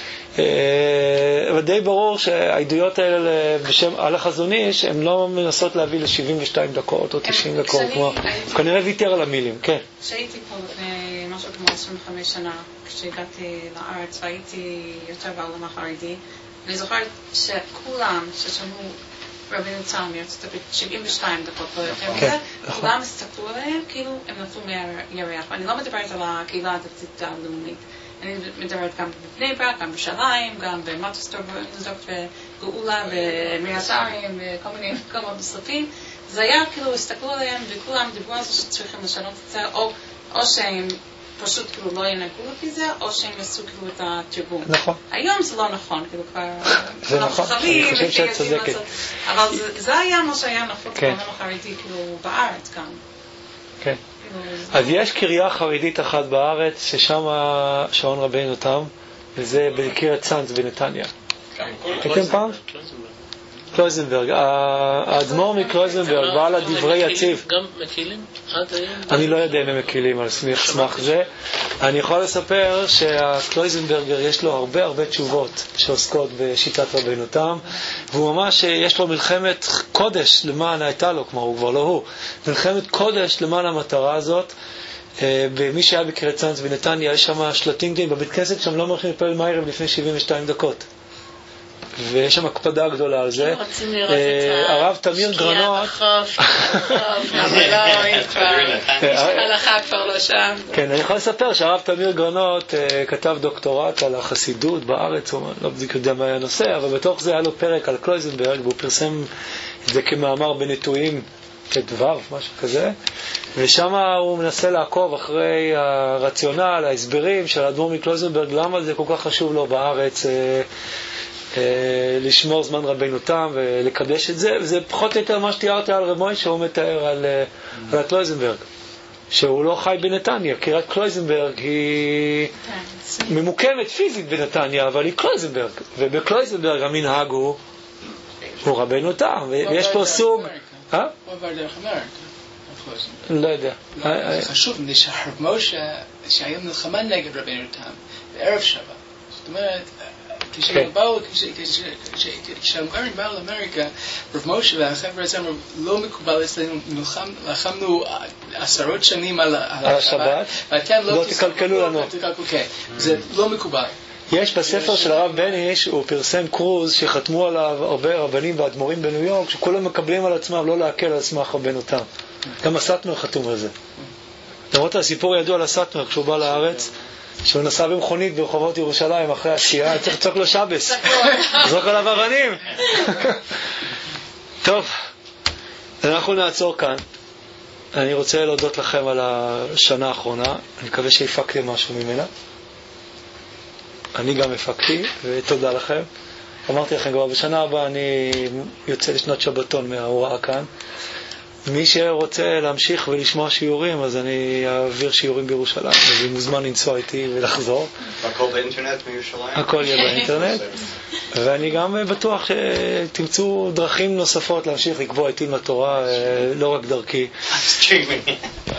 ודי ברור שהעדויות האלה על החזון איש הן לא מנסות להביא ל-72 דקות או 90 דקות, כנראה ויתר על המילים. כן. כשהייתי פה לפני משהו כמו 25 שנה, כשהגעתי לארץ והייתי יותר בעולם החרדי, אני זוכרת שכולם ששמעו רבינו תם מארצות הברית 72 דקות לא יותר מזה, כולם הסתכלו עליהם כאילו הם נפלו מהירח, ואני לא מדברת על הקהילה הדתית הלאומית, אני מדברת גם בבני ברק, גם בשליים, גם במטוסטור וגאולה, במיר השערים וכל מיני מקומות נוספים. זה היה כאילו, הסתכלו עליהם וכולם דיברו על זה שצריכים לשנות את זה, או שהם פשוט כאילו לא ינהגו לפי זה, או שהם יעשו כאילו את התרגום. נכון. היום זה לא נכון, כאילו כבר... זה נכון, אני חושב שאת צודקת. אבל זה היה מה שהיה נפוץ בעולם החרדי, כאילו בארץ גם. כן. אז יש קריה חרדית אחת בארץ ששם שעון רבינו תם, וזה בקריית צאנז בנתניה. הייתם פעם? קלויזנברג, האדמו"ר מקלויזנברג, בעל הדברי יציב. גם מקילים עד היום? אני לא יודע אם הם מקילים על סמך זה. אני יכול לספר שהקלויזנברגר יש לו הרבה תשובות שעוסקות בשיטת רבינו תם, והוא ממש, יש לו מלחמת קודש למען הייתה לו, כלומר הוא כבר לא הוא, מלחמת קודש למען המטרה הזאת. במי שהיה בקריית צאנז בנתניה, יש שם שלטים גדולים, בבית כנסת שם לא מלכים לפעמים מערב לפני 72 דקות. ויש שם הקפדה גדולה על זה. הרב תמיר גרנות, הלכה כבר לא שם. כן, אני יכול לספר שהרב תמיר גרנות כתב דוקטורט על החסידות בארץ, הוא לא בדיוק יודע מה היה הנושא, אבל בתוך זה היה לו פרק על קלויזנברג, והוא פרסם את זה כמאמר בנטועים כדבר, משהו כזה, ושם הוא מנסה לעקוב אחרי הרציונל, ההסברים של האדמו"ר מקלויזנברג, למה זה כל כך חשוב לו בארץ לשמור זמן רבינו תם ולקדש את זה, וזה פחות או יותר מה שתיארתי על רב מוישה, שהוא מתאר על קלויזנברג, שהוא לא חי בנתניה, כי רק קלויזנברג היא ממוקמת פיזית בנתניה, אבל היא קלויזנברג, ובקלויזנברג המנהג הוא רבינו תם, ויש פה סוג... הוא עבר דרך אמריקה. לא יודע. זה חשוב, מפני שהרב משה, שהיום נלחמה נגד רבינו תם, בערב שבת. זאת אומרת, כשהם גרים באו לאמריקה, רב משה והחבר'ה אצלנו לא מקובל אצלנו, לחמנו 10 שנים על השבת, ואתם לא תקלקלו לנו. זה לא מקובל. יש בספר של הרב בניש, הוא פרסם קרוז שחתמו עליו הרבה רבנים ואדמו"רים בניו יורק, שכולם מקבלים על עצמם לא להקל על עצמם רבנו תם. גם הסטמר חתום על זה. למרות הסיפור ידוע על הסטמר, כשהוא בא לארץ, שהוא נסע במכונית ברחובות ירושלים אחרי השקיעה, צריך לצעוק לו שבס. זרוק עליו אבנים. טוב, אנחנו נעצור כאן. אני רוצה להודות לכם על השנה האחרונה. אני מקווה שהפקתם משהו ממנה. אני גם הפקתי, ותודה לכם. אמרתי לכם כבר, בשנה הבאה אני יוצא לשנת שבתון מההוראה כאן. מי שרוצה להמשיך ולשמוע שיעורים, אז אני אעביר שיעורים בירושלים, אז הוא מוזמן לנסוע איתי ולחזור. הכל באינטרנט מירושלים? הכל יהיה באינטרנט. ואני גם בטוח שתמצאו דרכים נוספות להמשיך לקבוע איתי לתורה, לא רק דרכי.